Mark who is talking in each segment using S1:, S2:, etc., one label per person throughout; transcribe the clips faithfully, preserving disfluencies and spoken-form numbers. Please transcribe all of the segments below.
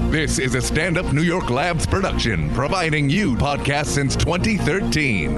S1: This is a Stand Up New York Labs production, providing you podcasts since twenty thirteen.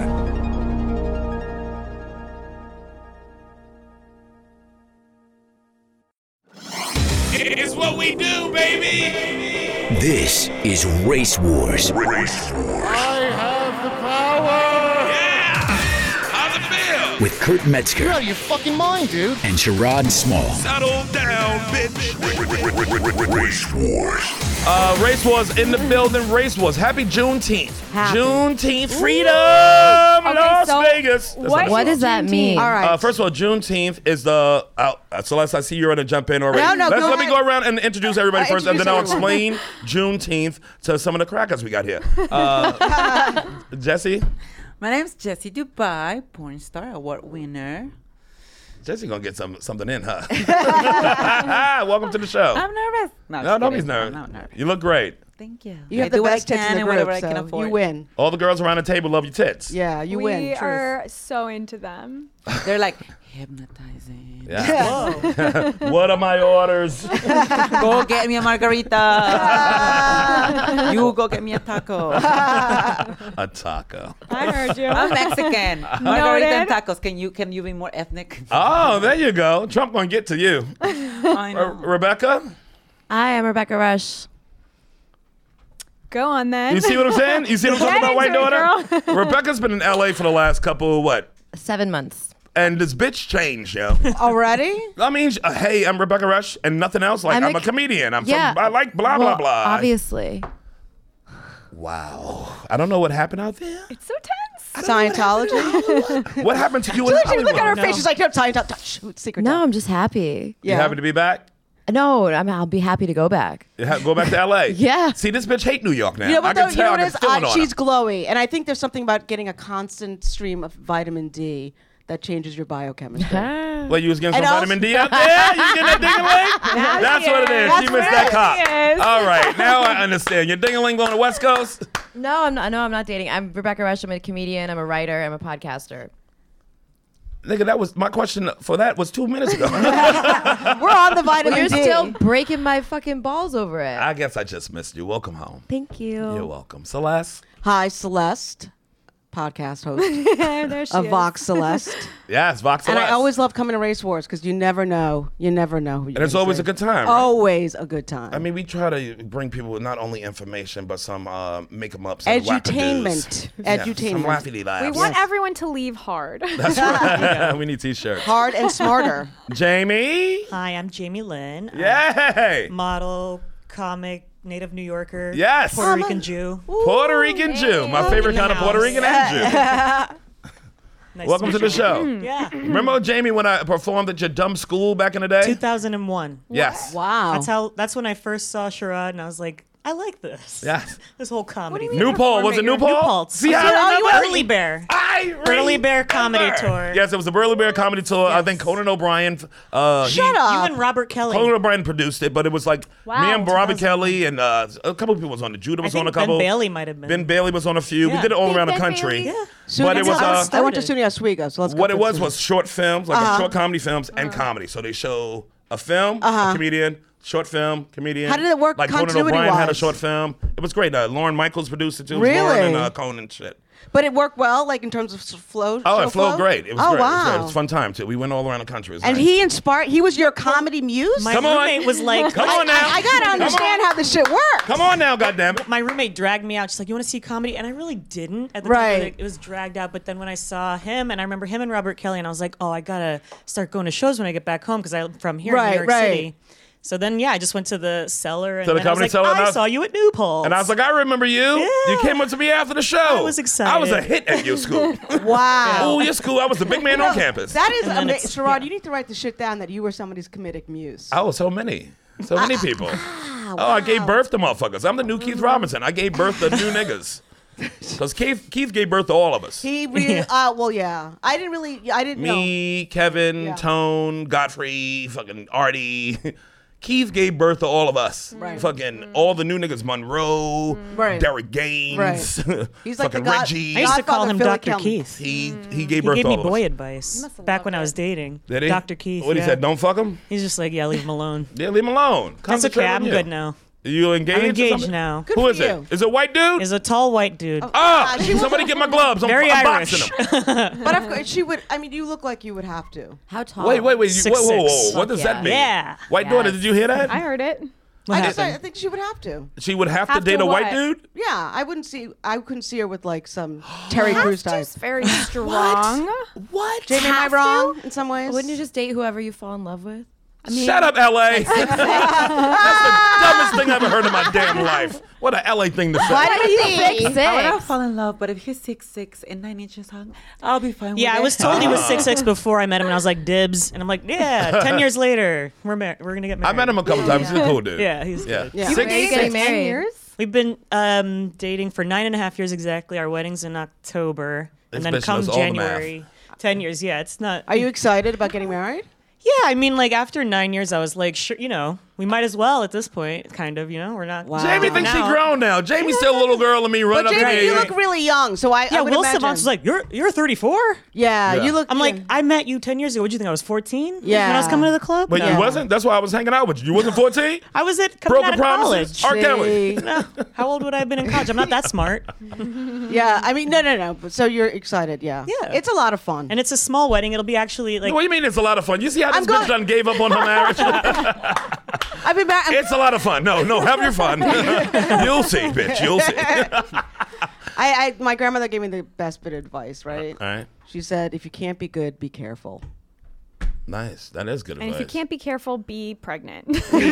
S2: It's what we do, baby!
S3: This is Race Wars.
S2: Race Wars.
S4: I have the power!
S2: Yeah! How's it feel?
S3: With Kurt Metzger.
S4: You're out of your fucking mind, dude.
S3: And Sherrod Small.
S2: Settle down, bitch.
S1: Race Wars.
S5: Uh, Race Wars in the building. Race Wars. Happy Juneteenth.
S6: Happy.
S5: Juneteenth freedom, Las
S6: so
S5: Vegas. That's
S6: What,
S5: not
S6: what
S5: a
S6: does that mean?
S7: All right.
S5: Uh, first of all, Juneteenth is the. Uh, Celeste, I see you're going to jump in already.
S7: No, no,
S5: Let's
S7: go
S5: let me
S7: ahead.
S5: go around and introduce everybody
S7: Uh,
S5: first, and then I'll
S7: introduce
S5: explain Juneteenth to some of the crackers we got here. Uh, Jesse?
S8: My name's Jessie Dubai, porn star, award winner.
S5: Jesse gonna get some something in, huh? Welcome to the show.
S8: I'm nervous. No,
S5: no,
S8: just
S5: don't be
S8: kidding.
S5: nervous.
S8: I'm not nervous.
S5: You look great.
S8: Thank you.
S7: You
S8: I
S7: have the
S8: do what I
S7: best tits
S8: can
S7: in the
S8: and
S7: group,
S8: whatever I can
S7: so
S8: afford.
S7: you win.
S5: All the girls around the table love your tits.
S7: Yeah, you
S9: we
S7: win. Truth.
S9: are so into them.
S8: They're like hypnotizing.
S5: Yeah. What are my orders?
S8: Go get me a margarita. You go get me a taco.
S5: A taco.
S9: I heard you.
S8: I'm Mexican. Margarita and tacos. Can you can you be more ethnic?
S5: Oh, there you go. Trump gonna get to you.
S8: I know.
S5: Uh, Rebecca,
S6: Hi, I'm Rebecca Rush.
S9: Go on then.
S5: you see what I'm saying? You see what I'm talking
S9: Get
S5: about, white
S9: into it,
S5: daughter? Rebecca's been in L A for the last couple, what?
S6: Seven months.
S5: And this bitch changed, yo.
S7: Already?
S5: I mean, uh, hey, I'm Rebecca Rush, and nothing else. Like, I'm,
S6: I'm
S5: a,
S6: a-
S5: comedian. I'm
S6: Yeah.
S5: from, I like blah,
S6: well,
S5: blah, blah.
S6: Obviously.
S5: Wow. I don't know what happened out there.
S9: It's so tense.
S7: Scientology?
S5: What happened to you in
S7: Look
S5: Hollywood?
S7: at her
S6: No.
S7: face. She's like, no, Scientology. Shoot, secret.
S6: No,
S7: time.
S6: I'm just happy.
S5: You happy to be back?
S6: No, I mean, I'll be happy to go back.
S5: You ha- Go back to L A.
S6: Yeah.
S5: See, this bitch hate New York now.
S7: You know
S5: I
S7: what,
S5: can
S7: though? You
S5: tell.
S7: know what
S5: I
S7: it
S5: can
S7: is?
S5: feel
S7: I,
S5: it on
S7: she's
S5: her.
S7: glowy. And I think there's something about getting a constant stream of vitamin D that changes your biochemistry.
S5: Well, you was getting some
S7: And also-
S5: vitamin D out there? You getting that ding-a-ling? That's what it is.
S7: That's
S5: She missed that
S7: right.
S5: cock.
S9: Yes.
S5: All right, now I understand. Your ding-a-ling going to West Coast?
S6: No, I'm not. No, I'm not dating. I'm Rebecca Rush. I'm a comedian. I'm a writer. I'm a podcaster.
S5: Nigga, that was my question for that was two minutes ago.
S7: We're on the vitamin
S6: You're
S7: D.
S6: still breaking my fucking balls over it.
S5: I guess I just missed you. Welcome home.
S6: Thank you.
S5: You're welcome. Celeste?
S7: Hi, Celeste, podcast host
S9: There she
S7: of
S9: is.
S7: Vox Celeste.
S5: Yes, Vox
S7: And
S5: Celeste.
S7: I always love coming to Race Wars because you never know. You never know who you're
S5: And it's
S7: gonna
S5: always
S7: see.
S5: a good time, right?
S7: Always a good time.
S5: I mean, we try to bring people with not only information, but some uh, make 'em ups and
S7: Edutainment.
S5: wackadoos. Yeah, some
S7: Edutainment.
S5: laughy laughs.
S9: We want everyone to leave hard.
S5: That's right. We need t-shirts.
S7: Hard and smarter.
S5: Jamie?
S10: Hi, I'm Jamie Lynn.
S5: Yay!
S10: Uh, model, comic, native New Yorker.
S5: Yes.
S10: Puerto Rican Jew.
S5: Puerto Rican Jew. My favorite kind of Puerto Rican and Jew.
S10: Nice
S5: Welcome to
S10: meet
S5: the
S10: you.
S5: show.
S10: Yeah.
S5: Remember, Jamie, when I performed at your dumb school back in the day?
S10: two thousand one.
S5: Yes.
S7: Wow.
S10: That's how. That's when I first saw Sherrod, and I was like, I like this.
S5: Yes.
S10: This whole comedy.
S9: do you
S10: thing.
S9: mean?
S5: New Paul. Was it New Paul?
S10: New Paltz.
S5: See how
S10: Oh,
S5: I
S10: you
S5: remember?
S10: Burly Bear.
S5: I
S10: Burly Bear comedy
S5: remember.
S10: tour.
S5: Yes, it was the Burly Bear comedy tour. I
S10: Yes.
S5: think Conan O'Brien. Uh,
S7: Shut
S5: he,
S7: up.
S10: You and Robert Kelly.
S5: Conan O'Brien produced it, but it was like
S9: Wow.
S5: me and Robert
S10: two thousand
S5: Kelly and uh, a couple of people was on it. Judah
S10: I
S5: was
S10: think
S5: on a couple.
S10: Ben Bailey might have been.
S5: Ben Bailey was on a few. We
S10: Yeah.
S5: did it all
S6: Big
S5: around the
S6: Ben
S5: country.
S6: Bailey.
S10: Yeah.
S5: But it was
S10: That's how
S5: uh,
S10: it
S7: I went to
S10: started.
S7: SUNY Oswego, so let's go.
S5: what it
S7: for
S5: was
S7: SUNY.
S5: was short films, like
S7: Uh-huh.
S5: a short comedy films and comedy. So they show a film, a comedian, short film, comedian.
S7: How did it work
S5: Like Conan O'Brien
S7: continuity-wise?
S5: had a short film. It was great. Uh, Lauren Michaels produced it too. It was
S7: Really?
S5: Lauren and uh, Conan shit.
S7: But it worked well, like in terms of s- flow.
S5: Oh,
S7: show
S5: it flowed
S7: flow?
S5: great. It was
S7: oh,
S5: great.
S7: wow.
S5: It was great. It was a fun time too. We went all around the country. It was
S7: And
S5: nice.
S7: he inspired. He was your comedy muse.
S10: My
S5: Come on.
S10: roommate was like,
S5: Come on now.
S7: I, I gotta
S5: Come
S7: understand
S5: on.
S7: how this shit works.
S5: Come on now, goddammit.
S10: my roommate dragged me out. She's like, "You want to see comedy?" And I really didn't at the
S7: Right.
S10: time. Like, it was dragged out. But then when I saw him, and I remember him and Robert Kelly, and I was like, "Oh, I gotta start going to shows when I get back home because I'm from here in
S7: Right,
S10: New York
S7: right.
S10: City." So then, yeah, I just went to the cellar, and
S5: To the
S10: then I was
S5: Comedy
S10: like,
S5: Cellar, and I
S10: "I
S5: was-
S10: saw you at New Paltz."
S5: And I was like, I remember you.
S10: Yeah.
S5: You came up to me after the show.
S10: I was excited.
S5: I was a hit at your school.
S7: Wow.
S5: Oh, your school. I was the big man on campus.
S7: That is
S10: And then
S7: amazing.
S10: it's-
S7: Sherrod,
S10: yeah.
S7: you need to write the shit down that you were somebody's comedic muse.
S5: Oh, so many. So many people.
S7: Ah,
S5: Oh, I gave birth to motherfuckers. I'm the new Keith Robinson. I gave birth to new niggas. Because Keith, Keith gave birth to all of us.
S7: He really, uh, well, yeah. I didn't really, I didn't know.
S5: Me, Kevin,
S7: Yeah.
S5: Tone, Godfrey, fucking Artie. Keith gave birth to all of us.
S7: Right.
S5: Fucking all the new niggas. Monroe,
S7: Right.
S5: Derek Gaines,
S7: Right. He's like
S5: fucking
S7: the God-
S5: Reggie.
S10: I used to call
S7: Godfather
S10: him
S7: Philly
S10: Doctor
S7: Kelly.
S10: Keith.
S5: He he gave
S10: He
S5: birth
S10: gave
S5: to
S10: me
S5: all of us.
S10: boy advice
S9: must have
S10: back
S9: loved
S10: when I was
S9: it.
S10: dating.
S5: Did he?
S10: Doctor Keith.
S5: What he
S10: yeah.
S5: said? Don't fuck him.
S10: He's just like, yeah, leave him alone.
S5: Yeah, leave him alone.
S10: That's
S5: Concentrate
S10: okay.
S5: on
S10: I'm
S5: you.
S10: good now.
S5: You engaged?
S10: I'm
S5: or
S10: engaged
S5: something?
S10: now.
S7: Good
S5: Who
S7: for
S5: is
S7: you.
S5: it? Is it a white dude?
S10: Is a tall white dude.
S7: Oh,
S5: Ah,
S7: yeah, she was-
S5: somebody get my gloves. I'm
S10: Very
S5: I'm
S10: Irish.
S5: boxing them.
S7: But of course, she would. I mean, you look like you would have to.
S6: How tall?
S5: Wait, wait, wait. You,
S10: Six,
S5: whoa, whoa, whoa.
S10: six.
S5: What does
S6: Fuck
S5: that mean?
S10: yeah.
S5: White
S6: Yes.
S5: daughter, did you hear that?
S9: I heard it.
S10: What
S7: I just, I
S10: happened?
S7: think she would have to.
S5: She would have,
S9: Have
S5: to date
S9: to
S5: a white
S9: what?
S5: dude?
S7: Yeah, I wouldn't see. I couldn't see her with like some Terry Crews type.
S9: Just very strong.
S7: What? Jamie, am I
S9: Have
S7: wrong in some ways?
S6: Wouldn't you just date whoever you fall in love with?
S5: Shut up, L A. That's the dumbest thing I've ever heard in my damn life. What a L A thing to say.
S7: Why did he?
S6: Six,
S8: I would not
S6: six.
S8: fall in love, but if he's six six and nine inches high, I'll be fine with
S10: Yeah,
S8: it.
S10: I was told he was six six before I met him, and I was like, dibs. And I'm like, yeah, ten years later, we're mar- we're going to get
S5: I
S10: married.
S5: met him a couple times. He's a cool dude.
S10: Yeah, he's
S5: Yeah.
S10: good.
S7: Yeah.
S6: You were
S5: Six,
S6: getting
S5: six.
S6: married.
S9: Ten years?
S10: We've been um, dating for nine and a half years exactly. Our wedding's in October.
S5: This
S10: And then
S5: bitch
S10: come
S5: knows all the math.
S10: January, ten years. Yeah, it's not.
S7: Are you excited about getting married?
S10: Yeah, I mean, like after nine years, I was like, sure, you know, we might as well at this point, kind of, you know, we're not.
S7: Wow.
S5: Jamie thinks she
S10: Now.
S5: grown now. Jamie's still a little girl and me running
S7: But
S5: up
S7: Jamie,
S5: to
S7: you
S5: me.
S7: look really young. So I.
S10: Yeah,
S7: I would
S10: Will
S7: imagine.
S10: Savant was like, you're you're thirty-four.
S7: Yeah,
S5: Yeah.
S7: you look.
S10: I'm like,
S7: yeah.
S10: I met you ten years ago. What do you think? I was fourteen?
S7: Yeah.
S10: When I was coming to the club?
S5: But
S10: No.
S5: you wasn't? That's why I was hanging out with you. You wasn't fourteen?
S10: I was at coming
S5: Broken
S10: out of
S5: promises?
S10: college.
S5: R. Kelly.
S7: Gee.
S10: No. How old would I have been in college? I'm not that smart.
S7: Yeah, I mean, no, no, no. But so you're excited? Yeah.
S10: Yeah.
S7: It's a lot of fun.
S10: And it's a small wedding. It'll be actually like.
S5: What do you mean it's a lot of fun? You see how this
S7: I'm
S5: bitch
S7: going-
S5: done gave up on her marriage?
S7: I've been back.
S5: It's a lot of fun. No, no, have your fun. You'll see, bitch. You'll see. All
S7: I, I, my grandmother gave me the best bit of advice. Right?
S5: right.
S7: She said, "If you can't be good, be careful,
S5: Nice. That is good
S9: And
S5: advice.
S9: if you can't be careful, be pregnant.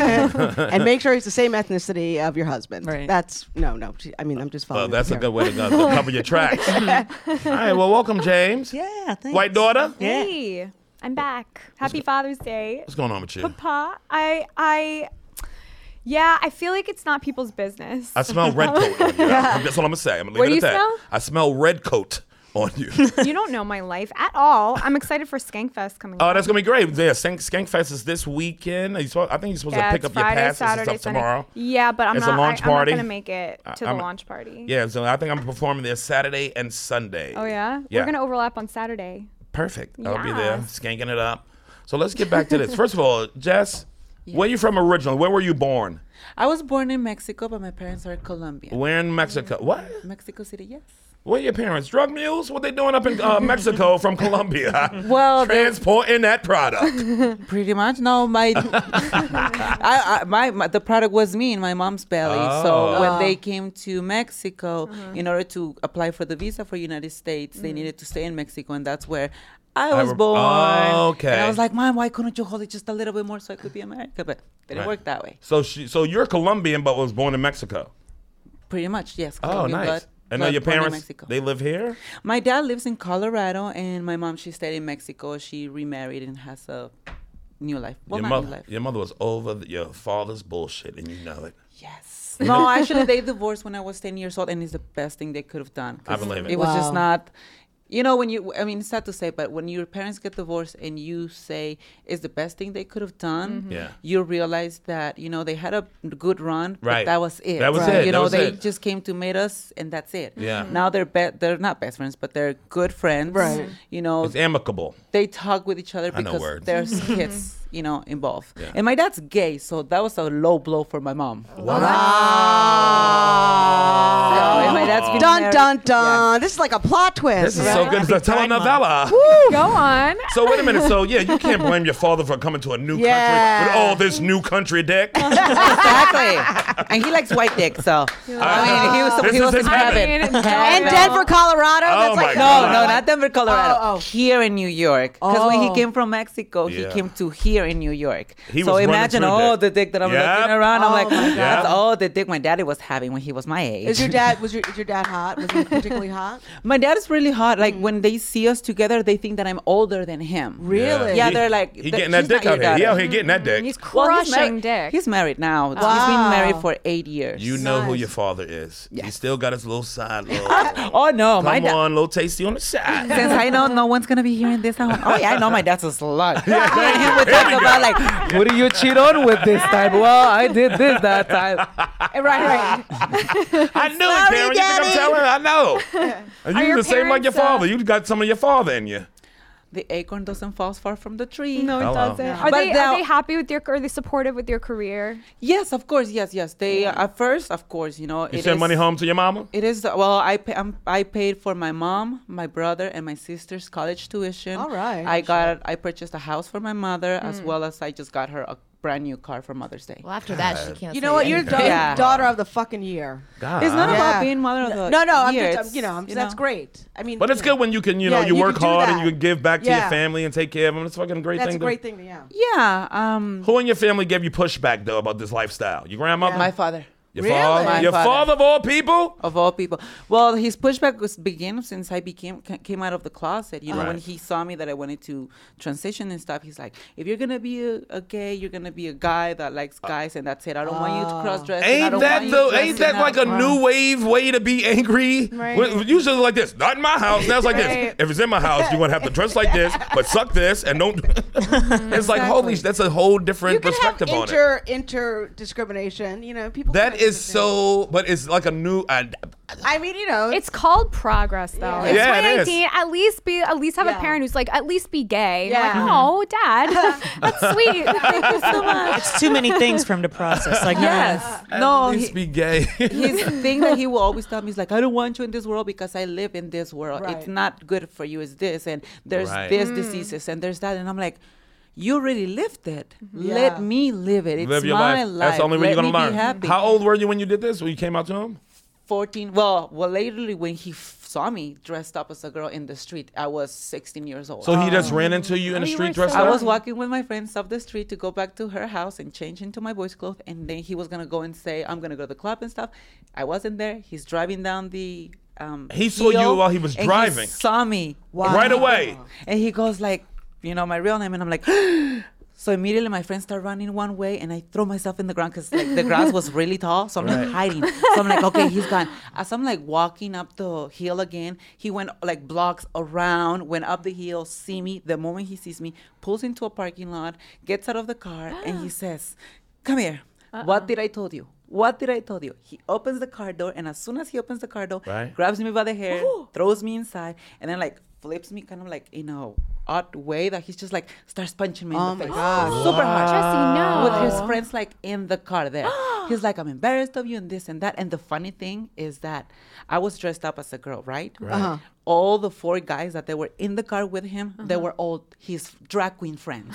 S7: and make sure he's the same ethnicity of your husband."
S10: Right.
S7: That's no, no. She, I mean, I'm just
S5: Well,
S7: following.
S5: that's a
S7: her.
S5: good way to go. To cover your tracks. All right. Well, welcome, James.
S10: Yeah, thanks.
S5: White daughter.
S10: Yeah.
S9: Hey, I'm back. Happy Father's Day.
S5: What's going on with you?
S9: Papa, I, I, yeah, I feel like it's not people's business.
S5: I smell red coat on you. That's what I'm gonna say. I'm gonna leave
S9: What
S5: it
S9: do
S5: at
S9: you
S5: that.
S9: smell?
S5: I smell red coat on you.
S9: You don't know my life at all. I'm excited for Skankfest coming
S5: Oh,
S9: up.
S5: that's gonna be great. Yeah, Skank, Skankfest is this weekend. Are you supposed, I think you're supposed
S9: Yeah,
S5: to pick
S9: it's
S5: up your
S9: Friday,
S5: passes
S9: Saturday,
S5: and stuff
S9: Sunday.
S5: tomorrow.
S9: Yeah, but I'm
S5: It's a
S9: not.
S5: launch
S9: I, I'm
S5: party.
S9: not gonna make it to the
S5: I'm-
S9: launch party.
S5: Yeah, so I think I'm performing there Saturday and Sunday.
S9: Oh yeah?
S5: Yeah.
S9: We're gonna overlap on Saturday.
S5: Perfect. I'll be there,
S9: Yes.
S5: skanking it up. So let's get back to this. First of all, Jess, where you from originally? Where were you born?
S8: I was born in Mexico, but my parents are Colombian.
S5: Where in Mexico? What?
S8: Mexico City, yes.
S5: Where are your parents? Drug mules? What they doing up in uh, Mexico from Colombia?
S8: Well, they're-
S5: Transporting that product.
S8: Pretty much. No, my, I, I, my, my the product was me in my mom's belly.
S5: Oh.
S8: So when they came to Mexico, in order to apply for the visa for United States, they needed to stay in Mexico, and that's where I
S5: I
S8: was
S5: re-
S8: born.
S5: Oh, okay.
S8: And I was like, Mom, why couldn't you hold it just a little bit more so I could be America? But it didn't
S5: Right.
S8: work that way.
S5: So she, so you're Colombian but was born in Mexico.
S8: Pretty much, yes.
S5: Oh,
S8: Colombian
S5: nice.
S8: blood-
S5: And now
S8: blood
S5: your
S8: born in
S5: parents,
S8: Mexico.
S5: they live here?
S8: My dad lives in Colorado, and my mom, she stayed in Mexico. She remarried and has a new life. Well,
S5: your
S8: not
S5: mother,
S8: new life.
S5: your mother was over the, your father's bullshit, and you know it.
S8: Yes. No, actually, they divorced when I was ten years old, and it's the best thing they could have done. 'cause
S5: I believe it.
S8: It was
S7: Wow.
S8: just not. You know, when you, I mean, it's sad to say, but when your parents get divorced and you say it's the best thing they could have done,
S5: Yeah.
S8: you realize that, you know, they had a good run, but
S5: Right.
S8: that was it.
S5: That was
S8: Right.
S5: it.
S8: You
S5: That
S8: know,
S5: was
S8: they
S5: it.
S8: just came to meet us, and that's it.
S5: Yeah.
S8: Now they're be- they're not best friends, but they're good friends.
S7: Right.
S8: You know,
S5: It's amicable.
S8: they talk with each other
S5: I know
S8: because
S5: words.
S8: there's kids, you know, involved.
S5: Yeah.
S8: And my dad's gay, so that was a low blow for my mom.
S5: Wow.
S8: So, and my dad's been
S7: Dun
S8: married-
S7: dun dun. This is like a plot twist.
S5: This is so good. It's a telenovela.
S9: Go on.
S5: So wait a minute. So yeah, you can't blame your father for coming to a new
S7: Yeah.
S5: country with all this new country dick.
S8: Exactly. And he likes white dick, so I mean, he was
S5: This
S8: he
S5: is
S8: was
S5: his
S8: in
S5: heaven.
S8: heaven.
S9: And
S7: And
S8: Heaven.
S7: Denver, Colorado.
S5: Oh
S7: That's
S5: my
S7: like
S5: God.
S8: No, no, not Denver, Colorado.
S7: Oh, oh.
S8: Here in New York. Because when he
S7: Oh.
S8: came from Mexico, he
S5: Yeah.
S8: came to here in New York.
S5: He
S8: so
S5: was running
S8: imagine,
S5: through
S8: oh,
S5: dick.
S8: the dick that I'm
S5: Yep.
S8: looking around. I'm
S7: Oh
S8: like,
S7: my God.
S8: that's
S5: Yeah.
S8: all the dick my daddy was having when he was my age.
S7: Is your dad was your is your dad hot? Was he particularly hot?
S8: My dad is really hot. Like when they see us together, they think that I'm older than him.
S7: Really?
S8: Yeah,
S5: He-
S8: they're like,
S5: he
S8: th-
S5: getting that
S8: she's
S5: dick
S8: not
S5: out
S8: your
S5: here. He
S8: daughter.
S5: out here getting that dick.
S9: He's
S8: Well, he's
S9: crushing
S8: married-
S9: dick.
S8: He's married now. He's
S7: Wow.
S8: been married for eight years.
S5: You know who
S7: Nice.
S5: your father is. He
S8: Yes.
S5: still got his little side. Little,
S8: Oh no, my
S5: come
S8: dad.
S5: on, little tasty on the side.
S8: Since I know no one's gonna be hearing this, I'm, oh yeah, I know my dad's a slut. Yeah, he would
S5: There
S8: talk
S5: we
S8: about
S5: go.
S8: like, what do you cheat on with this time? Well, I did this that time.
S9: Right, right.
S5: I knew it, Karen. You think I'm
S7: Daddy.
S5: telling her? I know. And
S9: Are
S5: you
S9: your
S5: the same like your
S9: parents, uh,
S5: father. You got some of your father in you.
S8: the acorn doesn't fall far from the tree.
S9: No, it
S5: Hello.
S9: doesn't.
S5: Yeah.
S9: Are
S8: But
S9: they
S8: now-
S9: are they happy with your? Are they supportive with your career?
S8: Yes, of course. Yes, yes. They uh, at first, of course, you know.
S5: You
S8: it
S5: send
S8: is-
S5: money home to your mama?
S8: It is well. I pay, I'm, I paid for my mom, my brother, and my sister's college tuition.
S7: All right.
S8: I got. I purchased a house for my mother,
S9: Mm.
S8: as well as I just got her a brand new car for Mother's Day.
S6: Well, after that, she can't.
S7: You
S6: say
S7: know what? You're
S6: anything.
S7: da-
S8: Yeah.
S7: daughter of the fucking year.
S5: God.
S8: It's not
S7: Yeah.
S8: about being mother of the
S7: No, no. I'm
S8: year.
S7: just, I'm-
S8: It's,
S7: you know, I'm,
S8: you
S7: that's
S8: know.
S7: great. I mean,
S5: But it's
S7: you know,
S5: good when you can, you know,
S7: Yeah,
S5: you
S7: you
S5: work
S7: can do
S5: hard
S7: that.
S5: and you can give back to your
S7: Yeah.
S5: family and take care of them. It's fucking a great
S7: That's
S5: thing.
S7: a
S5: to-
S7: great thing to yeah.
S8: Yeah. Um.
S5: Who in your family gave you pushback though about this lifestyle? Your grandmother?
S8: My father.
S5: Your
S7: Really?
S5: father?
S8: My
S5: Your
S8: father.
S5: father of all people?
S8: Of all people. Well, his pushback was began since I became ca- came out of the closet. You know, when
S5: Right.
S8: he saw me that I wanted to transition and stuff, he's like, if you're gonna be a, a gay, you're gonna be a guy that likes guys, and that's it. I don't want you to cross dress. I
S5: Ain't
S8: don't
S5: that
S8: want you
S5: the ain't
S8: dressing
S5: that like a
S8: up.
S5: new wave way to be angry?
S9: Right.
S5: When- Usually like this. Not in my house. Now it's like
S9: Right.
S5: this. If it's in my house, you're gonna have to dress like this, but suck this and don't. It's like holy. sh- That's a whole different
S7: You can have
S5: perspective on it.
S7: inter inter discrimination. You know, people.
S5: That
S7: can have
S5: is
S7: different
S5: so. But it's like a new. Uh,
S7: things. I mean, you know,
S9: It's called progress, though.
S7: Yeah.
S9: It's
S5: Yeah, it is.
S9: twenty nineteen. At least be, at least have
S7: Yeah.
S9: a parent who's like, at least be gay.
S7: Yeah.
S9: Like, oh, Dad, that's sweet. Thank you so much.
S10: It's too many things for him to process. Like, no,
S8: Yes.
S5: at
S8: no.
S5: least
S8: he-
S5: be gay.
S8: his thing that he will always tell me is like, I don't want you in this world because I live in this world.
S7: Right.
S8: It's not good for you. It's this, and there's
S5: Right.
S8: this
S7: Mm.
S8: diseases, and there's that, and I'm like, you already lived it.
S7: Yeah.
S8: Let me live it. It's
S5: Live your
S8: my
S5: life.
S8: life.
S5: That's the only way
S8: Let
S5: you're gonna
S8: me
S5: learn.
S8: Be happy.
S5: How old were you when you did this? When you came out to him?
S8: fourteen. Well, well, lately when he f- saw me dressed up as a girl in the street, I was sixteen years old.
S5: So he just ran into you in
S9: Oh,
S5: the
S9: you
S5: street
S9: were
S5: dressed
S9: so
S5: up?
S8: I was walking with my friends up the street to go back to her house and change into my boys' clothes, and then he was gonna go and say, "I'm gonna go to the club and stuff." I wasn't there. He's driving down the. Um,
S5: He saw you
S8: hill,
S5: while he was
S8: and
S5: driving.
S8: He saw me.
S7: Wow.
S5: Right away.
S8: And he goes like, you know, my real name, and I'm like. So immediately my friends start running one way, and I throw myself in the ground because like the grass was really tall, so I'm like hiding. So I'm like, okay, he's gone. As I'm like walking up the hill again, he went like blocks around, went up the hill, see me. The moment he sees me, pulls into a parking lot, gets out of the car, and he says, "Come here. What did I told you? What did I told you?" He opens the car door, and as soon as he opens the car door,
S5: Right.
S8: grabs me by the hair, throws me inside, and then like flips me kind of like in a odd way that he's just like starts punching me
S7: Oh
S8: in the
S7: my
S8: face.
S7: gosh.
S8: Super hard.
S9: Jesse, no.
S8: With his friends like in the car there. He's like, "I'm embarrassed of you," and this and that. And the funny thing is that I was dressed up as a girl, right?
S7: Uh-huh.
S8: All the four guys that they were in the car with him, they were all his drag queen friends.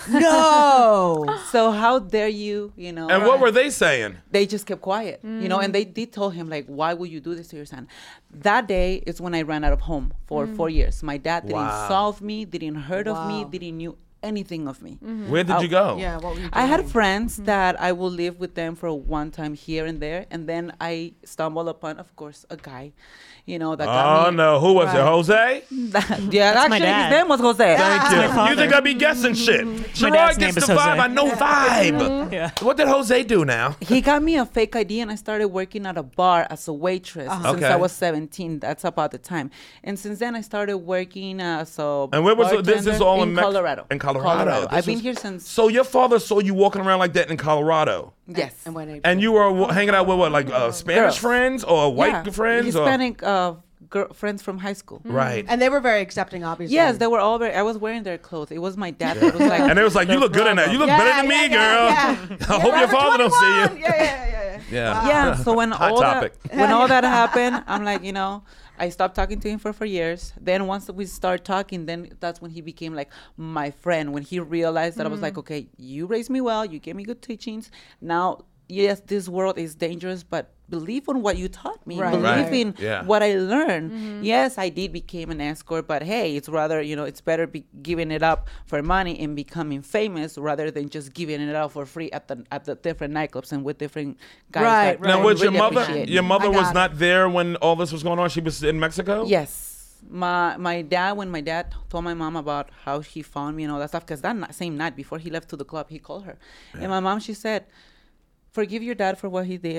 S7: no.
S8: So how dare you, you know?
S5: And what were they saying?
S8: They just kept quiet, you know, and they did tell him like, "Why would you do this to your son?" That day is when I ran out of home for four years. My dad didn't
S5: Wow.
S8: solve me, didn't heard of me,
S7: Wow.
S8: didn't knew anything of me.
S5: Where did you go?
S7: Yeah. What were you doing?
S8: I had friends that I will live with them for one time here and there, and then I stumbled upon, of course, a guy, you know, that got
S5: Oh
S8: me.
S5: no, who was it?
S7: Right.
S5: Jose?
S8: Yeah,
S10: That's my
S8: actually,
S10: dad.
S8: his name was Jose.
S5: Thank you.
S10: my father.
S5: You think I be guessing shit?
S10: My
S5: Gerard
S10: dad's
S5: gets
S10: name is
S5: the vibe.
S10: Jose.
S5: I know vibe.
S10: Yeah.
S5: What did Jose do now?
S8: He got me a fake I D, and I started working at a bar as a waitress since
S5: Okay.
S8: I was seventeen. That's about the time. And since then, I started working as a
S5: And where was it? This is
S8: bartender
S5: all in,
S8: in
S5: Mex-
S8: Colorado.
S5: In Colorado. This
S8: I've been
S5: is-
S8: here since.
S5: So your father saw you walking around like that in Colorado,
S8: Yes.
S7: And when I,
S5: and you were w- hanging out with what, like uh, Spanish
S8: Girls.
S5: friends or white
S8: Yeah,
S5: friends? Or?
S8: Hispanic uh, girl, friends from high school.
S5: Right.
S7: and they were very accepting, obviously.
S8: Yes, they were all very. I was wearing their clothes. It was my dad. That was like,
S5: And it was like, you look good in that. You look
S7: Yeah,
S5: better than me,
S7: yeah,
S5: girl.
S7: yeah,
S5: I hope your father don't see you.
S7: Yeah, yeah, yeah, yeah.
S5: Yeah.
S8: yeah. So when
S5: Hot
S8: all
S5: topic.
S8: that when all that happened, I'm like, you know, I stopped talking to him for four years. Then once we start talking, then that's when he became like my friend. When he realized that I was like, okay, you raised me well, you gave me good teachings. Now, yes, this world is dangerous, but believe in what you taught me.
S7: Right.
S8: Believe
S5: Right.
S8: in
S5: Yeah.
S8: what I learned. Yes, I did become an escort, but hey, it's rather, you know, it's better be giving it up for money and becoming famous rather than just giving it out for free at the at the different nightclubs and with different guys.
S7: Right,
S8: that
S7: right.
S5: Now,
S8: I
S5: was your
S8: really
S5: mother?
S8: appreciate.
S5: Your mother
S7: I
S5: was
S7: got it.
S5: not there when all this was going on. She was in Mexico.
S8: Yes. My my dad, when my dad told my mom about how he found me and all that stuff, because that ni- same night before he left to the club, he called her. And my mom, she said, forgive your dad for what he did.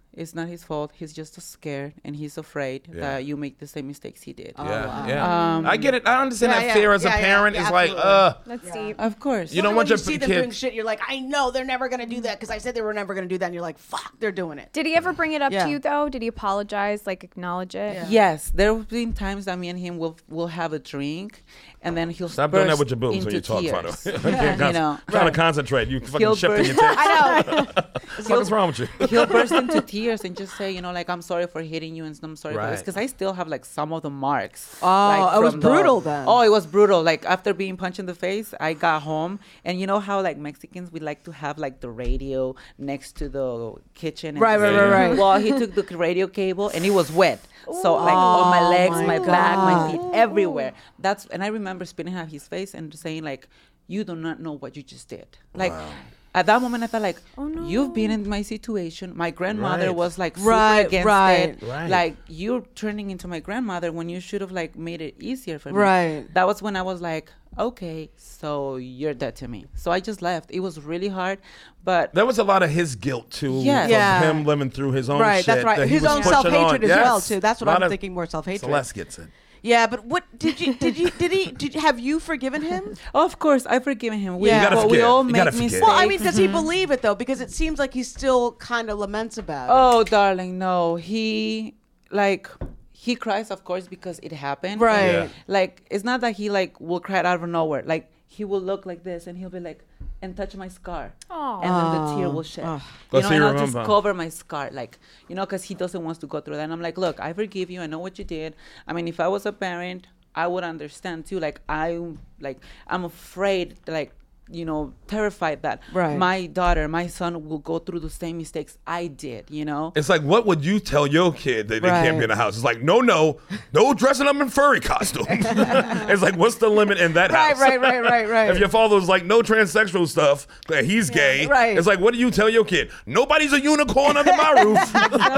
S8: It's not his fault. He's just scared and he's afraid
S5: Yeah.
S8: that you make the same mistakes he did.
S5: Yeah, yeah.
S8: Um,
S5: I get it. I understand
S7: Yeah,
S5: that
S7: yeah,
S5: fear as a
S7: yeah, yeah,
S5: parent.
S7: yeah,
S5: It's like,
S7: absolutely.
S5: uh,
S9: That's deep.
S8: Of course.
S5: you don't
S7: When
S5: want
S7: you
S5: your
S7: see them doing
S5: kid.
S7: shit, you're like, I know they're never gonna do that because I said they were never gonna do that, and you're like, fuck, they're doing it.
S9: Did he ever bring it up
S7: Yeah.
S9: to you though? Did he apologize, like acknowledge it?
S7: Yeah.
S8: Yes, there have been times that me and him will will have a drink, and then he'll
S5: Stop doing that
S8: burst
S5: with your boobs when
S8: into
S5: you talk,
S8: tears.
S5: Fado.
S8: You know,
S5: trying
S8: right.
S5: to concentrate. You fucking
S8: He'll
S5: shifting your
S8: burst-
S5: tits.
S7: I know.
S5: What's wrong with you?
S8: He'll burst into tears and just say, you know, like, I'm sorry for hitting you and I'm sorry for this.
S5: Right.
S8: Because I still have, like, some of the marks.
S7: Oh,
S8: like,
S7: it was
S8: from the-
S7: brutal then.
S8: Oh, it was brutal. Like, after being punched in the face, I got home. And you know how, like, Mexicans, we like to have, like, the radio next to the kitchen. And
S7: Right, right,
S5: right,
S8: right,
S7: right.
S8: Well, he took the radio cable and it was wet. So, like, on my legs,
S7: my
S8: my, back, my feet,
S7: God.
S8: everywhere. That's And I remember spitting at his face and saying, like, you do not know what you just did. Like, at that moment, I felt like, you've been in my situation. My grandmother
S5: Right.
S8: was like super
S7: Right,
S8: against
S7: right.
S8: it.
S5: Right.
S8: Like, you're turning into my grandmother when you should have like made it easier for me.
S7: Right.
S8: That was when I was like, okay, so you're dead to me. So I just left. It was really hard, but
S5: There was a lot of his guilt too.
S8: Yes.
S5: Of
S7: Yeah.
S5: him living through his own
S7: Right,
S5: shit.
S7: that's right.
S5: that he
S7: His
S5: was
S7: own
S5: pushing
S7: self-hatred
S5: on.
S7: as well,
S5: Yes.
S7: too. That's what
S5: Lot
S7: I'm
S5: of-
S7: thinking, more self-hatred.
S5: Celeste gets it.
S7: Yeah, but what did you did you did he did you, have you forgiven him?
S8: of course I've forgiven him. We,
S7: Yeah. You gotta
S8: but we
S5: forgive.
S8: all
S5: You
S8: make
S5: gotta forgive.
S8: mistakes.
S7: Well, I mean, does he believe it though? Because it seems like he still kind of laments about it.
S8: Oh, darling, no. He like he cries, of course, because it happened.
S7: Right.
S8: And,
S5: Yeah.
S8: like, it's not that he like will cry out of nowhere. Like, he will look like this and he'll be like, and touch my scar,
S9: Aw.
S8: and then the tear will shed.
S7: Oh.
S8: You
S5: Cause
S8: know,
S5: he
S8: and I'll just
S5: remember.
S8: cover my scar, like, you know, because he doesn't want to go through that. And I'm like, look, I forgive you. I know what you did. I mean, if I was a parent, I would understand too. Like, I like I'm afraid, like, you know, terrified that
S7: Right.
S8: my daughter, my son will go through the same mistakes I did, you know?
S5: It's like, what would you tell your kid that they can't be in the house? It's like, no, no, no dressing up in furry costumes. It's like, what's the limit in that
S7: Right,
S5: house?
S7: right, right, right, right.
S5: If your father was like, no transsexual stuff, that he's gay,
S7: right.
S5: it's like, what do you tell your kid? Nobody's a unicorn under my roof.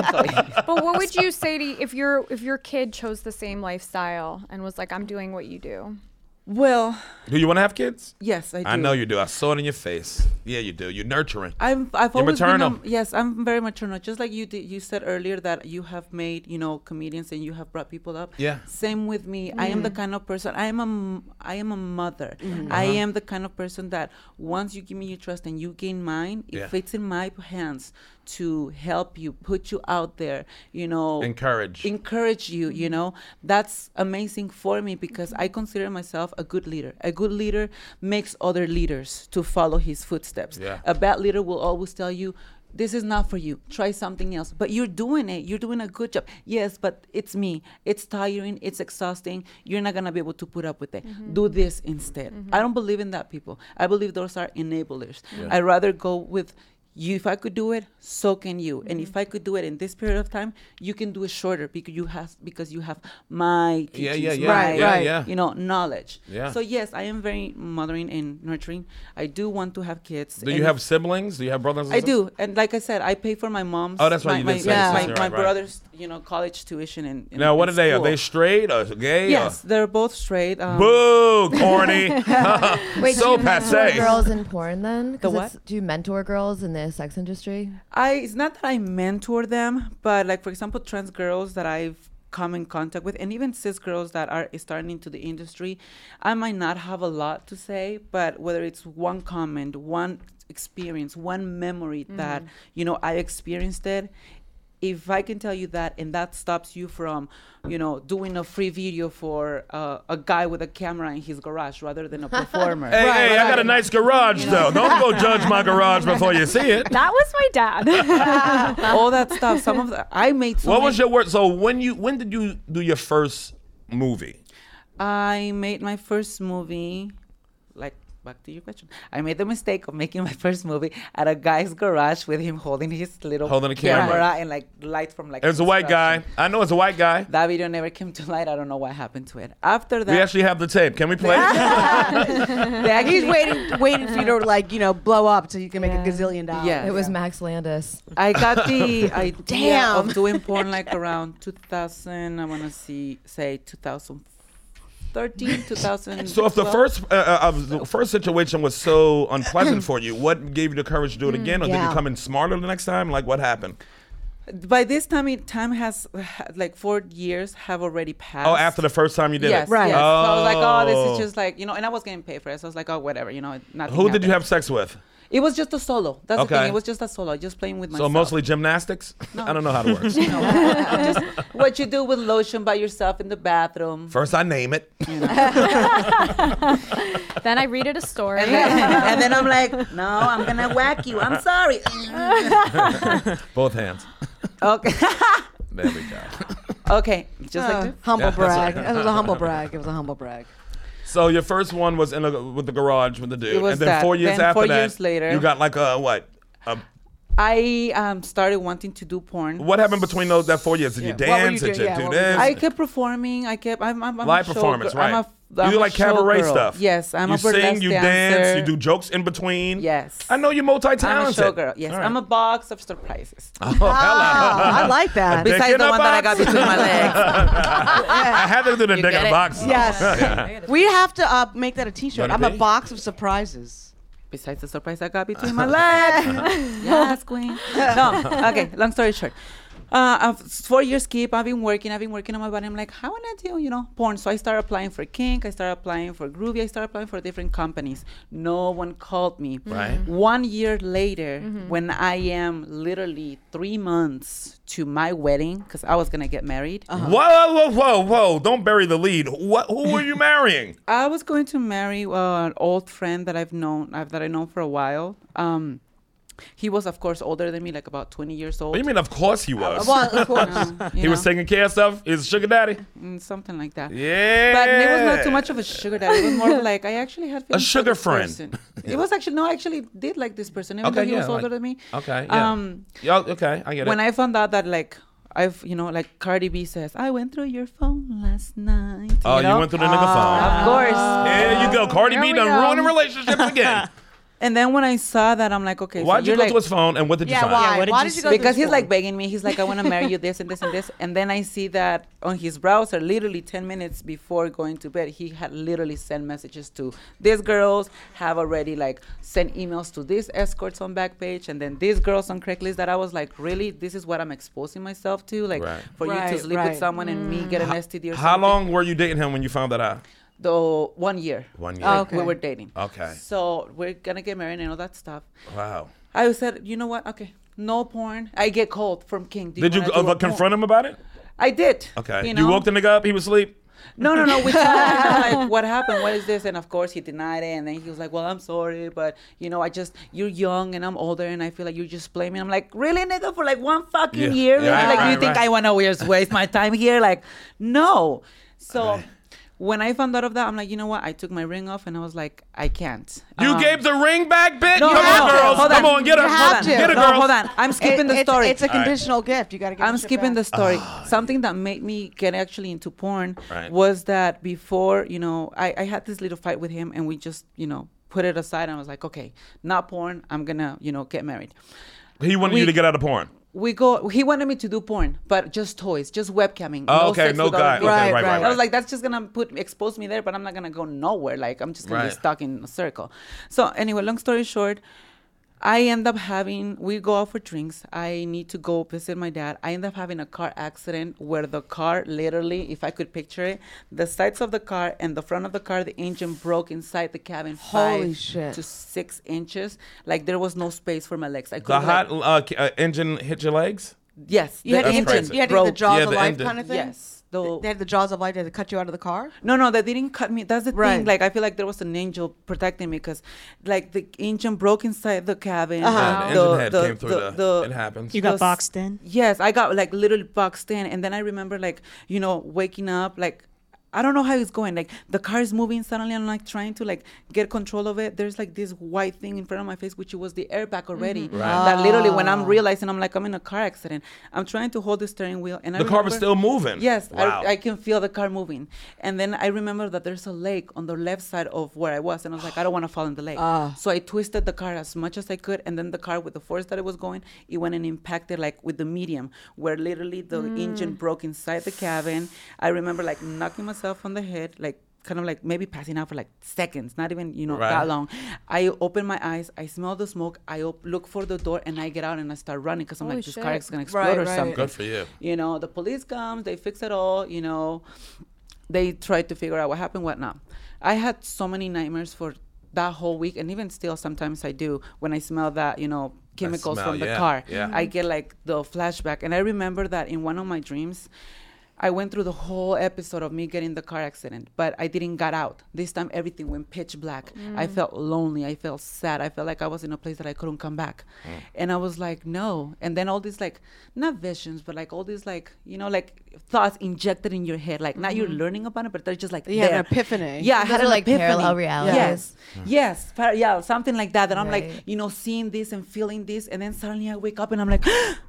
S9: But what would you say to if your if your kid chose the same lifestyle and was like, I'm doing what you do?
S8: Well,
S5: Do you want to have kids?
S8: yes, I do.
S5: I know you do. I saw it in your face. Yeah, you do. You're nurturing.
S8: I'm, I've
S5: You're
S8: always
S5: maternal.
S8: been. A, yes, I'm very maternal. Just like you did. You said earlier that you have made, you know, comedians and you have brought people up.
S5: Yeah.
S8: Same with me. I am the kind of person. I am a. m- I am a mother.
S5: Mm-hmm.
S8: I
S5: Uh-huh.
S8: am the kind of person that once you give me your trust and you gain mine,
S5: Yeah.
S8: if it's in my hands to help you, put you out there, you know,
S5: Encourage.
S8: encourage you, you know, that's amazing for me because I consider myself a good leader. A good leader makes other leaders to follow his footsteps.
S5: Yeah.
S8: A bad leader will always tell you, this is not for you. Try something else. But you're doing it. You're doing a good job. Yes, but it's me. It's tiring. It's exhausting. You're not going to be able to put up with it. Do this instead. I don't believe in that, people. I believe those are enablers. I'd rather go with you. If I could do it, so can you. And if I could do it in this period of time, you can do it shorter because you have because you have my
S5: Yeah,
S8: teachings,
S5: yeah, yeah.
S8: my,
S7: Right,
S5: yeah,
S7: right.
S5: yeah.
S8: you know, knowledge.
S5: Yeah.
S8: So yes, I am very mothering and nurturing. I do want to have kids.
S5: Do you
S8: and
S5: have siblings? Do you have brothers and
S8: I
S5: sisters?
S8: do, and like I said, I pay for my mom's.
S5: Oh, that's right,
S8: My,
S5: you
S8: my,
S5: did say
S8: yeah,
S5: this,
S8: my,
S5: you're
S8: my
S5: right, right.
S8: brother's, you know, college tuition and. in-
S5: Now, what
S8: in
S5: are they? Are
S8: school.
S5: they straight or gay?
S8: Yes, they're both straight. Um,
S5: Or? Boo, corny.
S6: Wait,
S5: so
S6: do you mentor
S5: passe.
S6: girls in porn then? 'Cause
S8: The
S6: it's- Do you mentor girls in the sex industry?
S8: I it's not that I mentor them, but like for example, trans girls that I've come in contact with, and even cis girls that are starting into the industry, I might not have a lot to say, but whether it's one comment, one experience, one memory that you know I experienced it. If I can tell you that, and that stops you from, you know, doing a free video for uh, a guy with a camera in his garage rather than a performer.
S5: Hey, hey, I got a nice garage, though. Don't go judge my garage before you see it.
S9: That was my dad.
S8: All that stuff. Some of the, I made. So
S5: What
S8: many-
S5: was your word? So when you when did you do your first movie?
S8: I made my first movie, like, back to your question. I made the mistake of making my first movie at a guy's garage with him holding his little
S5: Holding a camera.
S8: and like light from like.
S5: It's a white guy.
S8: construction.
S5: I know it's a white guy.
S8: That video never came to light. I don't know what happened to it. After that,
S5: We actually have the tape. Can we play it?
S8: they actually,
S7: He's waiting, waiting for you to like, you know, blow up so you can make
S6: Yeah.
S7: a gazillion dollars.
S8: Yeah.
S6: It was Max Landis.
S8: I got the idea
S7: Damn.
S8: of doing porn like around two thousand. I want to see say two thousand thirteen, two thousand.
S5: So if the first uh, uh, uh, the first situation was so unpleasant for you, what gave you the courage to do it again, or did
S7: yeah.
S5: you come in smarter the next time? Like what happened?
S8: By this time, it, time has like four years have already passed.
S5: Oh, after the first time you did
S8: yes,
S5: it?
S7: Right.
S8: Yes.
S5: Oh.
S8: So I was like, oh, this is just like, you know, and I was getting paid for it. So I was like, oh, whatever, you know, nothing
S5: Who did you
S8: happened.
S5: have sex with?
S8: It was just a solo. That's
S5: Okay.
S8: the thing. It was just a solo, just playing with
S5: So
S8: myself.
S5: mostly gymnastics? I don't know how it works.
S8: No, just what you do with lotion by yourself in the bathroom.
S5: First I name it.
S8: You know.
S9: Then I read it a story.
S8: and, then, and then I'm like, no, I'm going to whack you. I'm sorry.
S5: Both hands.
S8: Okay.
S5: There we go.
S8: Okay. Just
S7: Uh,
S8: like this.
S7: humble
S5: Yeah, that's
S7: brag.
S5: right.
S7: It was a humble brag. It was a humble brag.
S5: So your first one was in a, with the garage with the dude,
S8: It was
S5: and then
S8: that.
S5: four years
S8: Then
S5: after
S8: four
S5: that,
S8: years later-
S5: you got like a what? A,
S8: I um, started wanting to do porn.
S5: what happened between those that four years? Did you
S7: Yeah. What were
S5: dance?
S7: you
S5: Did
S7: doing?
S5: you
S7: Yeah,
S5: do
S7: what were you
S5: this?
S8: I kept performing. I kept. I'm. I'm, I'm
S5: Live
S8: a
S5: performance,
S8: showgirl.
S5: right?
S8: I'm a,
S5: you
S8: I'm
S5: do
S8: a
S5: like cabaret
S8: showgirl.
S5: stuff.
S8: Yes, I'm
S5: you
S8: a burlesque
S5: sing, you
S8: dancer.
S5: dance, you do jokes in between.
S8: Yes.
S5: I know you're multi-talented.
S8: I'm a showgirl. Yes,
S5: All right.
S8: I'm a box of surprises.
S5: Oh, hello.
S7: Ah, I like that.
S5: Dick
S8: Besides
S5: in
S8: the
S5: a
S8: one that I got
S5: box.
S8: between my legs.
S5: I had to do the
S8: You
S5: dick in
S8: get
S5: a
S8: it?
S5: box.
S7: Yes. We have to uh, make that a T-shirt.
S5: Wanna
S7: I'm a
S5: be?
S7: box of surprises.
S8: Besides the surprise I got between my legs. Yes, queen. No. Okay. Long story short. Uh, I've, four years keep. I've been working. I've been working on my body. I'm like, how want to do, you know, porn? So I started applying for Kink. I started applying for Groovy. I started applying for different companies. No one called me.
S5: Right.
S8: One year later, when I am literally three months to my wedding, because I was gonna get married.
S5: Whoa, whoa, whoa, whoa! Don't bury the lead. What? Who were you marrying?
S8: I was going to marry uh, an old friend that I've known, I've, that I know for a while. Um, he was, of course, older than me, like about twenty years old.
S5: What do you mean? Of course he was.
S7: Well, of course.
S8: Uh, you
S5: he was
S8: know,
S5: taking care of stuff. He's a sugar daddy.
S8: mm, something like that.
S5: Yeah.
S8: But it was not too much of a sugar daddy. It was more of like I actually had feelings for
S5: sugar
S8: this
S5: friend.
S8: person. It was actually no, I actually did like this person, even
S5: Okay,
S8: though he
S5: yeah,
S8: was older
S5: like-
S8: than me.
S5: Okay. Yeah.
S8: Um,
S5: yeah. Okay. I get
S8: when
S5: it.
S8: I found out that like I've, you know, like Cardi B says, I went through your phone last night.
S5: oh, you
S8: know?
S5: went through the nigga phone.
S8: Of course.
S5: There you go. Cardi
S9: There
S5: B
S9: we
S5: done
S9: go.
S5: ruining relationships again.
S8: And then when I saw that, I'm like, okay.
S5: Why'd
S8: so
S5: you
S8: you're
S5: go
S8: like,
S5: to his phone and what did you
S7: Yeah,
S5: find?
S7: why?
S10: Yeah, what did
S7: Why
S10: you
S7: did you
S10: see?
S7: go to
S8: because
S7: this
S8: he's like
S7: one?
S8: begging me. He's like, I want to marry you, this and this and this. And then I see that on his browser, literally ten minutes before going to bed, he had literally sent messages to these girls, have already like sent emails to these escorts on Backpage, and then these girls on Craigslist. That I was like, really, this is what I'm exposing myself to, like
S5: Right.
S8: for you
S7: Right,
S8: to sleep
S7: right.
S8: with someone and me get an S T D or
S5: How
S8: something.
S5: long were you dating him when you found that out?
S8: Though one year.
S5: One year.
S7: Oh,
S8: Like,
S7: okay.
S8: we were dating.
S5: Okay.
S8: So we're gonna get married and all that stuff.
S5: Wow.
S8: I said, you know what? Okay, no porn. I get called from King. Do
S5: Did you
S8: wanna
S5: uh,
S8: do a porn?
S5: confront him about it?
S8: I did.
S5: Okay.
S8: You,
S5: You,
S8: know?
S5: woke the nigga up. He was asleep.
S8: No, no, no. We talked, you know, like, what happened? What is this? And of course, he denied it. And then he was like, well, I'm sorry, but, you know, I just, you're young and I'm older and I feel like you're just blaming. I'm like, really, nigga, for like one fucking
S5: Yeah.
S8: year?
S5: Yeah,
S8: Really?
S5: right,
S8: Like, you
S5: right,
S8: think
S5: right.
S8: I want to just waste my time here? Like, no. So
S5: Right.
S8: when I found out of that, I'm like, you know what? I took my ring off and I was like, I can't.
S5: You
S8: Um,
S5: gave the ring back, bitch.
S8: no,
S5: Come
S8: no,
S5: on,
S8: no.
S5: girls.
S8: Hold
S5: Come
S8: on.
S5: on, get her.
S7: You have
S8: Hold on.
S7: to.
S5: Get her,
S8: No,
S5: girls.
S8: hold on. I'm skipping
S7: It-
S8: the
S7: it's,
S8: story.
S7: It's a conditional gift. You got to get
S8: I'm
S7: the shit
S8: skipping the
S7: back.
S8: story. Something that made me get actually into porn
S5: Right.
S8: was that before, you know, I, I had this little fight with him and we just, you know, put it aside and I was like, okay, not porn. I'm going to, you know, get married.
S5: He wanted you
S8: We-
S5: to get out of porn.
S8: We go, he wanted me to do porn, but just toys, just webcamming.
S5: Oh, okay,
S8: sex
S5: no
S8: with other
S5: guy. Okay,
S8: people.
S5: right, right,
S7: Right,
S5: right.
S8: I was like, that's just gonna put expose me there, but I'm not gonna go nowhere. Like I'm just gonna
S5: Right.
S8: be stuck in a circle. So anyway, long story short, I end up having, we go out for drinks. I need to go visit my dad. I end up having a car accident where the car literally, if I could picture it, the sides of the car and the front of the car, the engine broke inside the cabin
S7: Holy
S8: five
S7: shit.
S8: to six inches. Like there was no space for my legs. I
S5: The
S8: couldn't,
S5: hot
S8: like-
S5: uh, k- uh, engine hit your legs?
S8: yes,
S7: You had,
S8: the
S7: to get
S8: engine
S7: the, you had to get the
S8: broke.
S7: jaws
S5: Yeah,
S7: of
S5: the
S7: life
S5: engine.
S7: kind of thing?
S8: Yes. The,
S7: They had the jaws of life. They had to cut you out of the car?
S8: No, no, they didn't cut me. That's the
S7: Right.
S8: thing. Like, I feel like there was an angel protecting me because, like, the engine broke inside the cabin.
S7: Uh-huh.
S5: Yeah, the engine head came through the, it happens.
S10: You got
S8: those-
S10: boxed in?
S8: Yes, I got like literally boxed in, and then I remember like you know waking up like. I don't know how it's going. Like the car is moving suddenly. I'm like trying to like get control of it. There's like this white thing in front of my face, which was the airbag already.
S5: Right.
S8: That literally, when
S7: Ah.
S8: I'm realizing, I'm like I'm in a car accident. I'm trying to hold the steering wheel, and I
S5: The car was
S8: remember-
S5: still moving.
S8: Yes,
S5: Wow.
S8: I, I can feel the car moving. And then I remember that there's a lake on the left side of where I was. And I was like, I don't want to fall in the lake.
S7: Ah.
S8: So I twisted the car as much as I could. And then the car, with the force that it was going, it went and impacted like with the medium, where literally the engine broke inside the cabin. I remember like knocking myself on the head, like kind of like maybe passing out for like seconds, not even, you know,
S5: Right.
S8: that long. I open my eyes, I smell the smoke, I op- look for the door, and I get out and I start running because I'm
S9: Holy
S8: like, this
S9: shit.
S8: car is going to explode
S7: Right,
S8: or
S7: right.
S8: something.
S5: Good for you.
S8: You know, the police comes, they fix it all, you know, they try to figure out what happened, what not. I had so many nightmares for that whole week, and even still sometimes I do when I smell that, you know, chemicals
S5: smell,
S8: from the
S5: yeah,
S8: car.
S5: yeah.
S8: I get like the flashback. And I remember that in one of my dreams, I went through the whole episode of me getting the car accident, but I didn't get out. This time everything went pitch black. I felt lonely. I felt sad. I felt like I was in a place that I couldn't come back.
S5: Mm.
S8: And I was like, no. And then all these like, not visions, but like all these like, you know, like thoughts injected in your head. Like not you're learning about it, but they're just like
S7: You had
S8: there.
S7: an epiphany.
S8: Yeah, I
S6: Those
S8: had
S6: are
S8: an
S6: like
S8: epiphany.
S6: parallel realities.
S8: Yes. Yes. Par- yeah, something like that. That I'm
S6: Right.
S8: like, you know, seeing this and feeling this. And then suddenly I wake up and I'm like,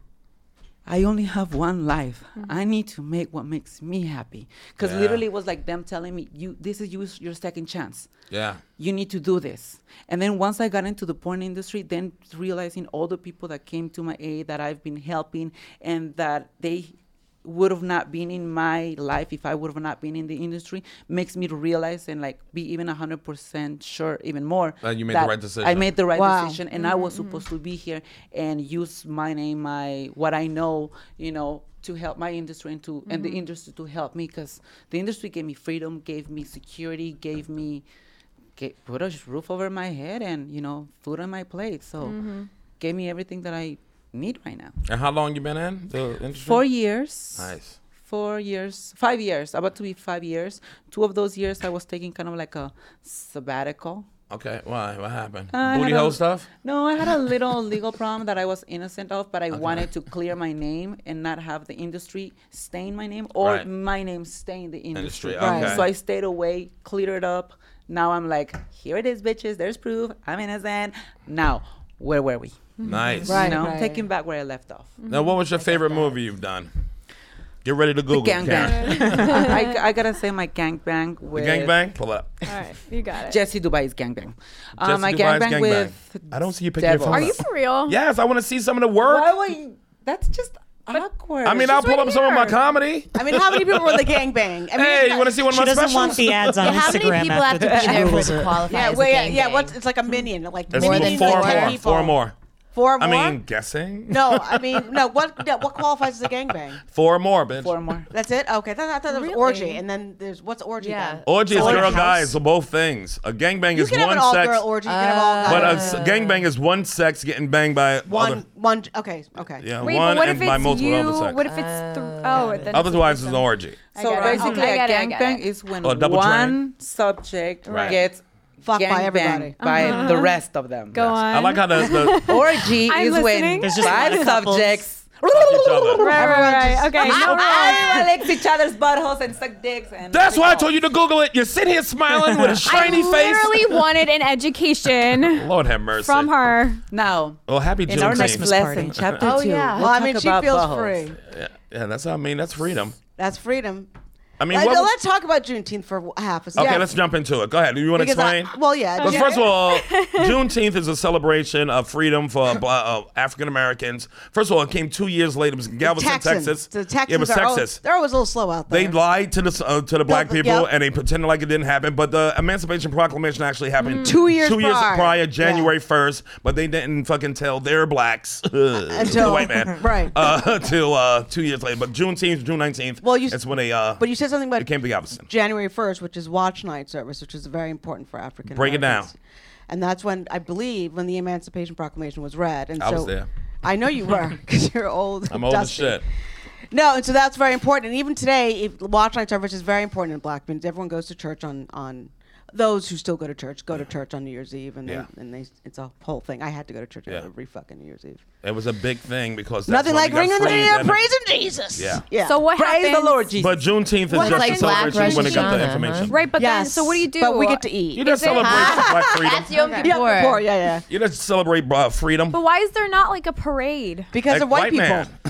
S8: I only have one life. I need to make what makes me happy. Because
S5: Yeah.
S8: literally it was like them telling me, "You, this is you, your second chance.
S5: Yeah.
S8: You need to do this." And then once I got into the porn industry, then realizing all the people that came to my aid that I've been helping and that they would have not been in my life if I would have not been in the industry makes me to realize and like be even one hundred percent sure, even more.
S5: That you made the
S8: that
S5: right decision.
S8: I made the right
S7: Wow.
S8: decision and I was supposed to be here and use my name, my what I know, you know, to help my industry and to and the industry to help me because the industry gave me freedom, gave me security, gave me ga- put a roof over my head and, you know, food on my plate. So gave me everything that I need right now.
S5: And how long you been in the industry?
S8: Four years.
S5: Nice.
S8: Four years, five years, about to be five years. Two of those years I was taking kind of like a sabbatical.
S5: Okay. Why? What happened?
S8: I
S5: Booty
S8: had a-
S5: hole stuff?
S8: No, I had a little legal problem that I was innocent of, but I wanted to clear my name and not have the industry stain my name or
S5: Right.
S8: my name stain the industry.
S5: Industry, okay.
S8: So I stayed away, cleared it up. Now I'm like, here it is, bitches. There's proof. I'm innocent. Now, where were we?
S5: Nice.
S7: Right.
S8: You know,
S7: right.
S8: taking back where I left off.
S5: Now, what was your favorite movie you've done? Get ready to Google.
S8: Gang
S5: Karen.
S8: bang. I, I gotta say my gang bang
S5: The
S8: with
S5: gang bang? Pull it up.
S9: All right, you got it.
S8: Jesse Dubai's gang bang. Uh,
S5: Jesse
S8: my
S5: Dubai's
S8: gang bang
S5: gang
S8: with
S5: bang. I don't see you picking your
S8: Devil.
S5: phone
S9: Are you
S5: up.
S9: for real?
S5: Yes, I want to see some of the work.
S8: Why would you? That's just awkward.
S5: I mean, I'll
S9: She's
S5: pull
S9: right
S5: up some of my
S9: here.
S5: comedy.
S7: I mean, how many people were in the gangbang? I mean,
S5: Hey, you want to see one of
S10: She
S5: my
S10: doesn't
S5: specials?
S10: want the ads on
S6: Yeah, how many
S10: Instagram
S6: people have
S10: after
S6: to be
S10: she
S6: there for
S10: Googles
S6: it to
S10: it.
S6: qualify
S7: Yeah,
S6: as
S7: well,
S6: a
S7: yeah,
S6: gang
S7: yeah.
S6: bang?
S7: What's it's like a minion, like
S5: There's
S6: More
S7: minions,
S6: than
S5: four
S7: like
S5: more.
S7: people.
S5: Four more.
S7: Four more.
S5: I mean, guessing.
S7: no, I mean, no. What no, what qualifies as a gangbang?
S5: Four more, bitch.
S8: Four more.
S7: That's it. Okay, I thought, I thought there was
S9: Really?
S7: orgy, and then there's what's orgy?
S6: Yeah.
S7: Then?
S5: Orgy is
S7: So like a
S5: girl
S7: house?
S5: guys, so both things. A gangbang
S7: You
S5: is
S7: can have
S5: one
S7: an all
S5: sex,
S7: girl orgy. You can have all
S5: but a
S7: guys.
S5: s- gangbang is one sex getting banged by
S7: one
S5: other.
S7: one. Okay, okay.
S5: Yeah,
S9: Wait,
S5: one
S9: but what
S5: and
S9: if
S5: by
S9: it's
S5: multiple
S9: you?
S5: other sex.
S9: What if it's th- oh? Then it's
S5: Otherwise, it's
S9: threesome.
S5: an orgy.
S9: I
S8: So
S9: get it.
S8: basically,
S9: I
S8: a
S9: get it, I get
S8: gangbang
S9: it.
S8: is when
S5: Oh, double
S8: one subject
S5: Right.
S8: gets
S7: Fucked by
S8: gangbanged
S7: everybody.
S8: by the rest of them.
S9: Go on.
S5: I like how the, the
S8: Orgy
S9: I'm
S8: is when
S9: listening.
S10: There's just a
S8: five
S10: lot of couples.
S8: subjects.
S5: each other.
S9: Right, right, right. Okay. No
S8: Everyone licks each other's buttholes and suck dicks. And
S5: That's why I told you to Google it. You sit here smiling with a shiny
S9: I
S5: face.
S9: literally wanted an education
S5: Lord have mercy.
S9: from her.
S8: Now,
S5: Well, happy
S8: in our next
S5: Juneteenth.
S8: lesson,
S10: party.
S8: chapter
S6: Oh,
S8: two.
S6: yeah.
S8: we'll
S7: Well, I
S8: talk
S7: mean, she
S8: about
S7: feels
S8: buttholes.
S7: free.
S5: Yeah, yeah, that's I mean, that's freedom.
S7: That's freedom.
S5: I mean,
S7: Let,
S5: what,
S7: let's talk about Juneteenth for half a
S5: okay,
S7: second.
S5: let's jump into it. Go ahead. Do you want to
S7: Because I-
S5: explain?
S7: well, yeah.
S5: But
S7: Jun-
S5: first of all, Juneteenth is a celebration of freedom for uh, African Americans. First of all, it came two years later. It was in Galveston,
S7: Texans.
S5: Texas.
S7: The Texans
S5: it was
S7: are al-
S5: Texas.
S7: they're always a little slow out there.
S5: They lied to the uh, to the black
S7: the-
S5: people
S7: yep.
S5: and they pretended like it didn't happen. But the Emancipation Proclamation actually happened
S7: Two years
S5: two years
S7: prior.
S5: prior, January first. But they didn't fucking tell their blacks
S7: Until-
S5: white man
S7: right.
S5: uh, till uh, two years later. But Juneteenth, June nineteenth.
S7: Well, you s-
S5: it's when they uh,
S7: But you said something about
S5: it came to Galveston.
S7: January first, which is Watch Night service, which is very important for African
S5: Break it
S7: Americans.
S5: down.
S7: And that's when, I believe, when the Emancipation Proclamation was read. And
S5: I
S7: so
S5: was there.
S7: I know you were, because you're old.
S5: I'm old as
S7: dusty.
S5: shit.
S7: No, and so that's very important. And even today, if Watch Night service is very important in black communities. Everyone goes to church on, on those who still go to church go to church on New Year's Eve, and
S5: Yeah.
S7: they, and they it's a whole thing. I had to go to church
S5: Yeah.
S7: every fucking New Year's Eve.
S5: It was a big thing because that's
S7: Nothing
S5: when
S7: like
S5: we got
S7: ringing the
S5: freed
S7: new year,
S5: and-
S7: praising Jesus.
S5: Yeah.
S7: yeah.
S9: So what
S8: Praise
S9: happens?
S8: the Lord Jesus.
S5: But Juneteenth is
S6: Well,
S5: just
S6: like
S5: a
S6: Black
S5: celebration when they got the
S6: Rosh Hashanah,
S5: information.
S6: huh?
S9: Right, but
S7: yes.
S9: then so what do you do?
S7: But we get to eat.
S5: You just
S9: Is it-
S5: celebrate Black freedom.
S6: That's Yom Kippur.
S7: yeah, before, yeah, yeah.
S5: You just celebrate uh, freedom.
S9: But why is there not like a parade?
S7: Because
S5: Like
S7: of white,
S5: white
S7: people.
S5: man.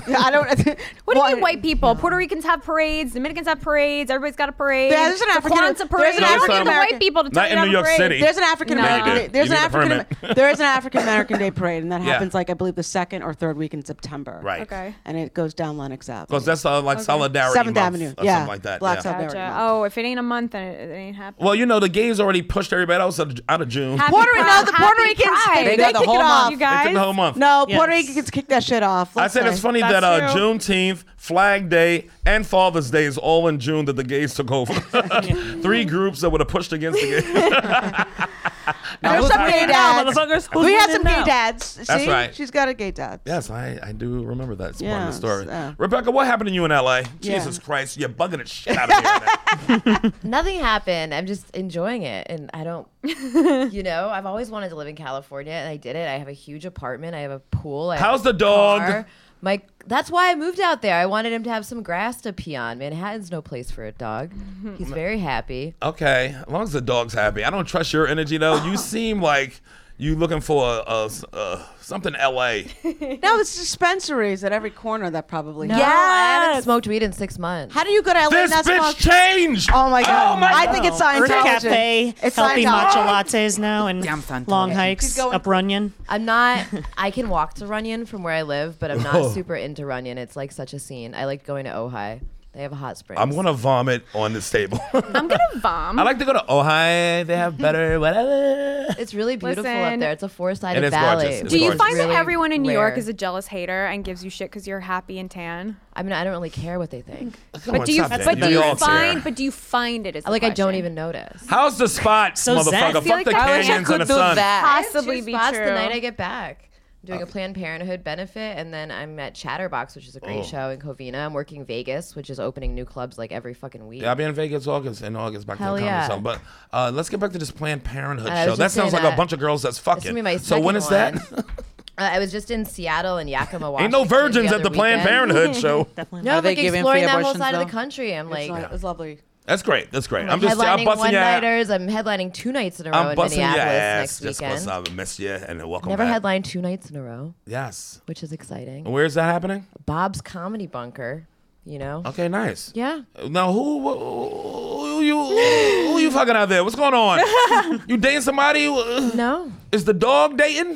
S7: I don't.
S9: What do you mean white people? Puerto Ricans have parades. Dominicans have parades. Everybody's got a parade.
S7: Yeah, there's an
S9: The
S7: African-
S9: Kwanzaa parade.
S7: there's an
S9: You don't
S7: African
S9: need the
S7: American-
S9: white people to tell
S5: Not
S9: you
S5: in
S9: to
S5: New
S9: have a
S5: York
S9: parade.
S5: City.
S7: There's an African American.
S9: No.
S7: Day. There's
S5: You
S7: an
S5: need a
S7: African.
S5: permit.
S7: There is an African American Day parade, and that
S5: Yeah.
S7: happens like I believe the second or third week in September.
S5: Right.
S9: Okay.
S7: And it goes down Lennox Avenue.
S5: Because that's uh, like Solidarity
S7: Seventh
S5: Month
S7: Avenue.
S5: or
S7: Yeah.
S5: something like that.
S7: Black
S5: yeah.
S7: Solidarity
S9: Gotcha.
S7: Month.
S9: Oh, if it ain't a month, then it, it ain't happening.
S5: Well, you know, the gays already pushed everybody else out of, out of June.
S9: Happy
S7: Puerto Rico,
S9: Pride.
S7: no, the Puerto
S9: Happy
S7: Ricans,
S9: Pride.
S7: they,
S8: They
S7: they
S8: got the
S7: kick
S8: whole
S7: it off.
S8: month.
S9: You
S5: They took
S9: guys?
S5: the whole month.
S7: No,
S10: Yes.
S7: Puerto Ricans kick that shit off.
S5: I
S7: Let's
S5: said
S7: say.
S5: it's funny
S9: That's
S5: that uh,
S9: true.
S5: Juneteenth, Flag Day, and Father's Day is all in June that the gays took over. Three groups that would have pushed against the gays.
S7: There's some gay
S10: now,
S7: dads.
S10: motherfuckers? Who's
S7: We have
S10: winning
S7: some gay
S10: now?
S7: dads. See?
S5: That's right.
S7: She's got a gay dad.
S5: Yes, I, I do remember that. It's part of
S7: Yeah,
S5: the story.
S7: so-
S5: Rebecca, what happened to you in L A?
S7: Yeah.
S5: Jesus Christ, you're bugging the shit out of me right now.
S6: Nothing happened. I'm just enjoying it. And I don't, you know, I've always wanted to live in California and I did it. I have a huge apartment. I have a pool. I have
S5: How's
S6: a
S5: the dog?
S6: car. My, that's why I moved out there. I wanted him to have some grass to pee on. Manhattan's no place for a dog. He's very happy.
S5: Okay, as long as the dog's happy. I don't trust your energy, though. You seem like you looking for a, a, a, something L A.
S7: No, it's dispensaries at every corner that probably.
S6: No,
S7: have.
S6: I haven't smoked weed in six months.
S7: How do you go to L A
S5: This
S7: and not
S5: bitch
S7: smoke?
S5: changed!
S7: Oh my god!
S5: Oh my
S7: I think it's
S10: Earth
S7: Scientology.
S10: Cafe,
S7: It's
S10: healthy
S7: Scientology.
S10: matcha lattes now, and
S8: Damn Scientology.
S10: long
S7: She's
S10: hikes
S7: going-
S10: up Runyon.
S6: I'm not, I can walk to Runyon from where I live, but I'm
S5: Oh.
S6: not super into Runyon. It's like such a scene. I like going to Ojai. They have a hot spring.
S5: I'm going to vomit on this table.
S9: I'm gonna vom.
S5: I like to go to Ojai. They have better whatever.
S6: It's really beautiful
S9: Listen,
S6: up there. It's a four-sided
S5: It is
S6: valley.
S5: gorgeous. It's
S9: Do you
S5: gorgeous.
S9: find
S6: Really
S9: that everyone in New York
S6: rare.
S9: is a jealous hater and gives you shit because you're happy and tan?
S6: I mean, I don't really care what they think.
S5: Come
S9: But
S5: on,
S9: do you?
S5: stop that.
S9: But do
S5: We
S9: you
S5: all
S9: find?
S5: care.
S9: But do you find it? Is the
S6: Like I don't
S9: question.
S6: even notice.
S5: How's the spot,
S10: So Zen-
S5: motherfucker?
S10: I
S9: feel
S5: Fuck
S9: like
S5: the
S9: that- I wish I
S5: canyons and the
S8: could do
S5: sun.
S8: that.
S9: Possibly
S6: Two
S9: be
S6: spots
S9: true.
S6: the night I get back. I'm doing a Planned Parenthood benefit, and then I'm at Chatterbox, which is a great
S5: Oh.
S6: show in Covina. I'm working Vegas, which is opening new clubs like every fucking week.
S5: Yeah, I'll be in Vegas August in August back
S6: Hell
S5: to the comedy
S6: yeah.
S5: show. But uh, let's get back to this Planned Parenthood
S6: I
S5: show.
S6: was
S5: That
S6: just
S5: sounds
S6: saying
S5: like a
S6: that.
S5: bunch of girls that's
S6: It's gonna be
S5: fucking.
S6: my
S5: So when is
S6: second
S5: that?
S6: one. Uh, I was just in Seattle and Yakima, Washington.
S5: Ain't no virgins
S6: the
S5: at the
S6: other
S5: Planned
S6: weekend.
S5: Parenthood show.
S10: Definitely.
S6: No,
S8: Are
S6: I'm
S8: they
S6: like
S8: giving
S6: exploring
S8: free
S6: that whole
S8: abortions,
S6: side of
S8: though?
S6: the country. I'm like,
S7: It's, it's lovely.
S5: That's great. That's great. I'm
S6: I'm
S5: just I'm
S6: headlining
S5: busting your ass.
S6: one-nighters. I'm headlining two nights in a row
S5: I'm
S6: in
S5: busting your
S6: Minneapolis
S5: ass
S6: next
S5: just because
S6: weekend.
S5: I missed you and welcome
S6: Never
S5: back.
S6: headlined two nights in a row,
S5: Yes.
S6: which is exciting.
S5: And where's that happening?
S6: Bob's Comedy Bunker, you know?
S5: Okay, nice.
S6: Yeah.
S5: Now who, who, who you who you fucking out there? What's going on? You dating somebody?
S6: No.
S5: Is the dog dating?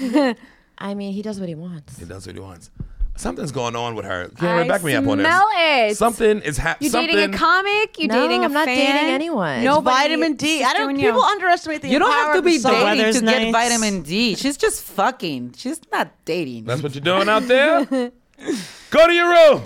S6: I mean, he does what he wants.
S5: He does what he wants. Something's going on with her. Can
S9: I
S5: you back me up on this?
S9: smell it.
S5: Something is
S9: You
S5: happening.
S9: dating a comic? You
S6: No,
S9: dating a
S6: I'm not
S9: fan?
S6: dating anyone.
S9: No
S6: It's
S7: Vitamin D. I don't. People underestimate the
S8: You don't
S7: power
S8: have to
S7: of the
S8: be
S7: sun.
S8: dating
S10: weather's
S8: to get
S10: nice.
S8: vitamin D. She's just fucking. She's not dating.
S5: That's what you're doing out there? Go to your room.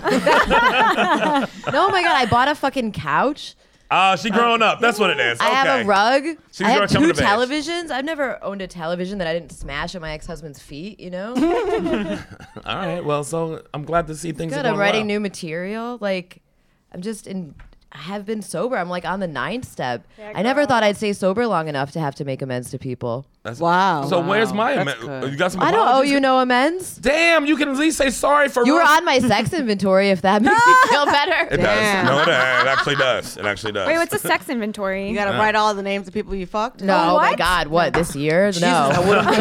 S6: No, oh my God, I bought a fucking couch.
S5: Ah, she growing up. That's what it is.
S6: I have
S5: Okay.
S6: a rug.
S5: She's
S6: I have
S5: growing-
S6: two
S5: coming of age.
S6: televisions. I've never owned a television that I didn't smash at my ex-husband's feet, you know?
S5: All right. Well, so I'm glad to see things.
S6: Good.
S5: are going
S6: I'm writing
S5: well.
S6: new material. Like, I'm just in. I have been sober. I'm like on the ninth step. I never thought I'd stay sober long enough to have to make amends to people.
S5: That's,
S7: Wow.
S5: So where's my?
S8: That's
S5: ama-
S8: good.
S5: You got some?
S6: I don't owe
S5: apologies?
S6: you no amends.
S5: Damn, you can at least say sorry for.
S6: You were
S5: real-
S6: on my sex inventory. If that makes you feel better.
S5: It
S7: Damn.
S5: does. No, it, it actually does. It actually does.
S9: Wait, what's a sex inventory?
S7: You gotta write all the names of people you fucked.
S6: No,
S9: Oh,
S6: oh my
S9: what?
S6: God, what this year?
S8: Jesus, I
S6: No,
S8: wouldn't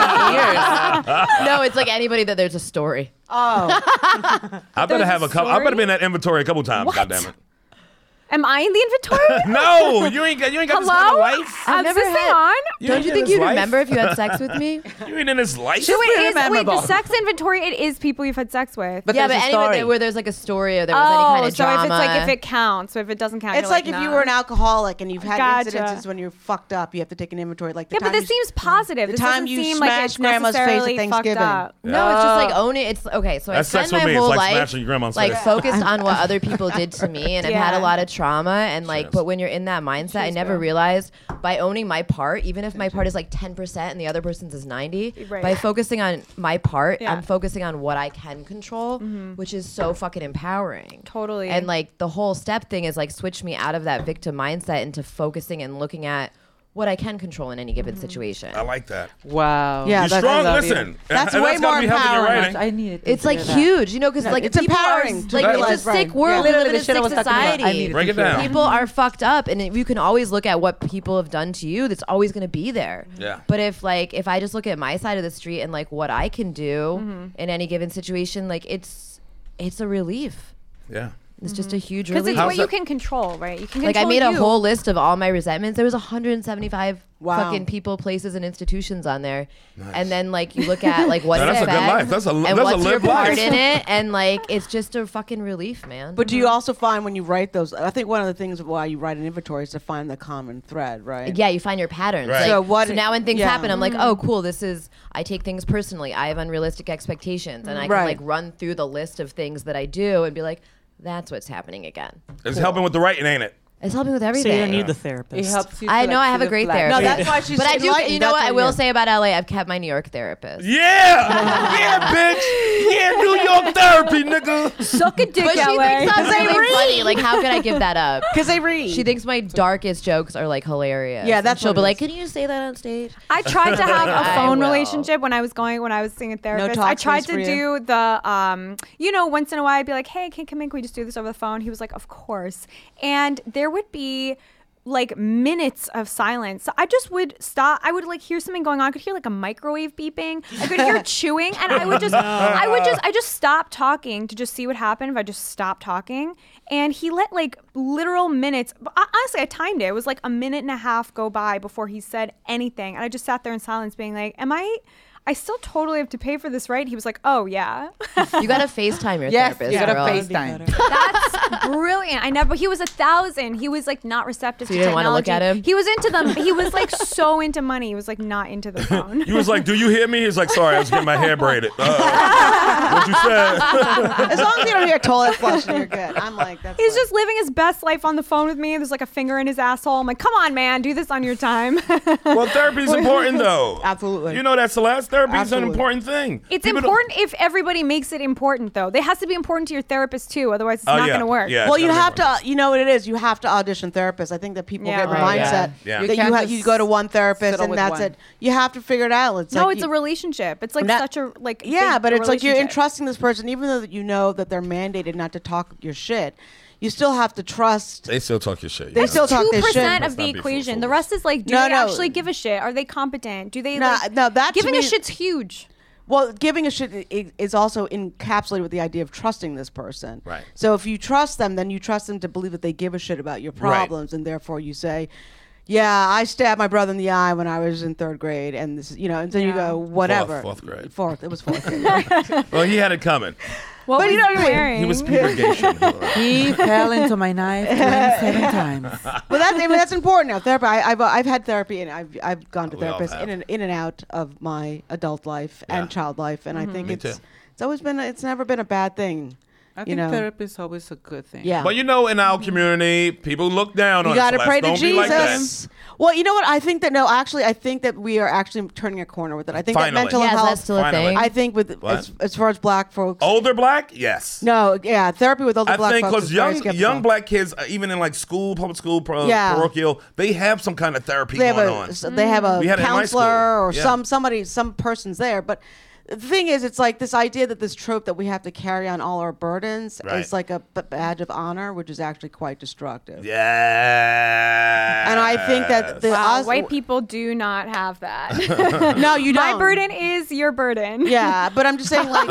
S8: think years.
S6: no, it's like anybody that there's a story.
S7: Oh,
S5: I better
S9: There's
S5: have
S9: a
S5: a couple. I better
S9: story?
S5: be in that inventory a couple times.
S9: What?
S5: God damn it.
S9: Am I in the inventory?
S5: No, you ain't got. You ain't got this kind of
S9: Hello?
S5: life.
S6: I've
S9: Is
S6: never
S9: this thing
S6: had-
S9: on?
S5: You
S6: Don't
S5: ain't
S6: you
S5: in
S6: think
S5: this
S6: you'd
S5: life.
S6: remember if you had sex with me?
S5: You ain't in this life.
S9: So wait,
S8: pretty
S9: is, wait, the
S8: memorable.
S9: sex inventory, it is people you've had sex with.
S8: But
S6: Yeah,
S8: there's
S6: but
S8: a
S6: anyway,
S8: story.
S6: where there's like a story or there was
S9: oh,
S6: any kind of
S9: so
S6: drama.
S9: if it's like, if it counts, so if it doesn't count,
S7: it's
S9: you're
S7: like,
S9: like,
S7: if you
S9: nah.
S7: were an alcoholic and you've had
S9: Gotcha.
S7: incidences when you're fucked up, you have to take an inventory. Like the
S9: Yeah, but
S7: time
S9: this
S7: you-
S9: seems positive.
S7: the
S9: This
S7: time
S9: doesn't
S7: you
S9: seem like
S7: smashed
S9: it's
S7: grandma's face at
S9: necessarily fucked
S7: Thanksgiving.
S9: up.
S6: No, it's just like own it. It's okay. So
S5: That's
S6: I
S5: sex
S6: spent
S5: with
S6: my
S5: me. It's
S6: whole
S5: like
S6: life
S5: smashing your grandma's
S6: like
S5: face.
S6: focused on what other people did to me, and I've had
S9: Yeah.
S6: a lot of trauma. And like, but when you're in that mindset, I never realized by owning my part, even if my part is like ten percent and the other person's is ninety,
S9: Right.
S6: by focusing on my part,
S9: Yeah.
S6: I'm focusing on what I can control, which is so fucking empowering.
S9: Totally.
S6: And like the whole step thing is like switch me out of that victim mindset into focusing and looking at what I can control in any given situation.
S5: I like that.
S8: Wow.
S7: Yeah,
S5: You're
S7: that's-
S5: strong.
S8: I love you.
S5: Listen,
S7: That's
S5: and
S7: way
S5: that's gotta
S7: more
S5: be helping your
S7: empowering.
S5: writing.
S8: I needed to
S6: It's like
S8: hear that.
S6: huge, you know, because like
S7: it's
S6: people are-
S7: empowering to
S6: like
S7: realize,
S6: it's a sick
S7: right.
S6: world.
S7: Yeah.
S6: We
S8: Literally
S6: live in
S8: the
S6: a
S8: shit I
S6: sick
S8: was talking about.
S6: society.
S8: I needed
S5: Break
S8: to
S5: it
S8: hear
S5: down.
S8: that.
S6: People are fucked up, and you can always look at what people have done to you. That's always going to be there.
S5: Yeah.
S6: But if like if I just look at my side of the street and like what I can do
S9: Mm-hmm.
S6: in any given situation, like it's it's a relief.
S5: Yeah.
S6: It's just a huge
S9: Because
S6: relief.
S9: it's what you can control, right? You can
S6: like I
S9: control
S6: made a
S9: you.
S6: whole list of all my resentments. There was one hundred seventy-five
S7: Wow.
S6: fucking people, places, and institutions on there. And then like you look at like what
S5: No,
S6: it
S5: that's a good
S6: affects
S5: life. That's a-
S6: and
S5: that's a
S6: what's your
S5: live
S6: part
S5: life.
S6: in it, and like it's just a fucking relief, man.
S7: But do you also find when you write those? I think one of the things why you write an inventory is to find the common thread, right?
S6: Yeah, you find your patterns.
S5: Right.
S6: Like,
S7: So what-
S6: so now when things
S7: yeah.
S6: happen, I'm like, oh, cool. This is I take things personally. I have unrealistic expectations, and I can
S7: Right.
S6: like run through the list of things that I do and be like, that's what's happening again.
S5: It's helping with the writing, ain't it?
S6: It's helping with
S10: So
S6: everything.
S10: you don't need the therapist.
S8: It helps you.
S6: I
S8: to,
S6: know
S8: like,
S6: I have
S8: see
S6: a
S8: the
S6: great
S8: flag.
S6: therapist.
S7: No, that's why she's
S6: But I do.
S7: enlightened.
S6: You know
S7: That's
S6: what I
S7: what-
S6: will
S7: yeah.
S6: say about L A? I've kept my New York therapist.
S5: Yeah, yeah, bitch. Yeah, New York therapy, nigga.
S9: Suck a dick,
S6: But she
S9: L A.
S6: thinks I'm really funny. Like, how could I give that up?
S7: Because they read.
S6: She thinks my darkest jokes are like hilarious.
S7: Yeah, that's
S6: And she'll
S7: what
S6: be
S7: it
S6: like,
S7: is.
S6: "Can you say that on stage?"
S9: I tried to have
S6: I
S9: a phone
S6: will.
S9: relationship when I was going when I was seeing a therapist.
S7: talk
S9: I tried
S7: space
S9: to
S7: for you?
S9: do the um you know, once in a while I'd be like, "Hey, can come in, can we just do this over the phone?" He was like, "Of course." And there would be like minutes of silence. So I just would stop. I would like hear something going on. I could hear like a microwave beeping. I could hear chewing, and I would just, I would just, I just stop talking to just see what happened if I just stopped talking. And he let like literal minutes. but hon- Honestly, I timed it. It was like a minute and a half go by before he said anything, and I just sat there in silence, being like, "Am I?" I still totally have to pay for this, right? He was like, "Oh yeah."
S6: You gotta FaceTime your
S8: Yes,
S6: therapist.
S8: you gotta
S6: girl.
S8: FaceTime.
S9: That's brilliant. I never. He was a thousand. He was like not receptive
S6: So
S9: to
S6: you didn't wanna
S9: technology.
S6: look at him?
S9: He was into them. He was like so into money. He was like not into the phone.
S5: He was like, "Do you hear me?" He's like, "Sorry, I was getting my hair braided." Uh, what you said?
S7: As long as you don't hear toilet flushing, you're good. I'm like, that's
S9: He's
S7: fine.
S9: just living his best life on the phone with me. There's like a finger in his asshole. I'm like, come on, man, do this on your time.
S5: Well, therapy's important though.
S7: Absolutely.
S5: You know that, Celeste. Therapy's an
S7: Absolutely.
S5: important thing.
S9: It's
S5: People don't-
S9: important if everybody makes it important, though. It has to be important to your therapist too. Otherwise, it's
S5: Oh,
S9: not
S5: yeah.
S9: going to work.
S5: Yeah,
S7: well,
S5: it's
S7: you
S5: gotta be
S7: have
S5: important.
S7: to, you know what it is. You have to audition therapists. I think that people
S9: Yeah,
S7: get the
S9: right.
S7: mindset
S5: Yeah.
S7: that
S8: You
S7: you,
S8: can't
S7: ha-
S8: just
S7: you go to one therapist
S8: settle
S7: and
S8: with
S7: that's
S8: one.
S7: it. You have to figure it out. It's
S9: No,
S7: like
S9: it's
S7: you-
S9: a relationship. It's like
S7: That-
S9: such a like.
S7: yeah,
S9: big
S7: but it's like you're
S9: relationship.
S7: entrusting this person, even though that you know that they're mandated not to talk your shit. You still have to trust.
S5: They still talk your shit.
S7: They
S5: you
S7: still
S5: know?
S7: talk
S9: Two
S7: their shit.
S9: percent
S5: Let's
S9: of the
S5: not be
S9: equation.
S5: fools.
S9: The rest is like, do
S7: No,
S9: they
S7: no.
S9: actually give a shit? Are they competent? Do they?
S7: No,
S9: like,
S7: no, that to
S9: giving
S7: me
S9: a
S7: is-
S9: shit's huge.
S7: Well, giving a shit i- is also encapsulated with the idea of trusting this person.
S5: Right.
S7: So if you trust them, then you trust them to believe that they give a shit about your problems, and therefore you say, "Yeah, I stabbed my brother in the eye when I was in third grade," and this, you know, and then you
S9: Yeah.
S7: go, "Whatever."
S5: Fourth, fourth grade.
S7: Fourth. It was fourth grade.
S5: Well, he had it coming.
S9: What
S7: But
S9: was
S7: you know what I mean?
S9: wearing?
S5: He was purgation.
S8: He fell into my knife twenty-seven times.
S7: But that's, I mean, that's important now. Therapy. I, I've I've had therapy, and I've I've gone to
S5: We all
S7: therapists
S5: have.
S7: in and in and out of my adult life
S5: Yeah.
S7: and child life, and I think
S5: Me
S7: it's
S5: too.
S7: it's always been it's never been a bad thing.
S8: I
S7: You
S8: think
S7: know.
S8: therapy is always a good thing.
S7: Yeah.
S5: But you know, in our community, people look down
S7: You
S5: on
S7: got to
S5: us.
S7: pray to
S5: Don't be like that.
S7: Jesus. Well, you know what? I think that no, actually, I think that we are actually turning a corner with it. I think
S5: Finally.
S7: that mental
S6: Yeah, is
S7: health.
S6: that still a
S5: Finally.
S6: thing?
S7: I think with
S5: What?
S7: as, as far as black folks.
S5: Older black, yes.
S7: No, yeah, therapy with older
S5: I
S7: black
S5: think
S7: folks
S5: because
S7: is very
S5: young
S7: skeptical.
S5: young black kids, uh, even in like school, public school, pro-
S7: Yeah.
S5: parochial, they have some kind of therapy
S7: they have
S5: going
S7: a
S5: on.
S7: so they have a
S5: We had it in my
S7: counselor
S5: school.
S7: or
S5: Yeah.
S7: some somebody some person's there, but. The thing is, it's like this idea that this trope that we have to carry on all our burdens
S5: Right.
S7: is like a b- badge of honor, which is actually quite destructive.
S5: Yeah.
S7: And I think that the
S9: Wow,
S7: us-
S9: white people do not have that.
S7: no, you don't.
S9: My burden is your burden.
S7: Yeah, but I'm just saying, like,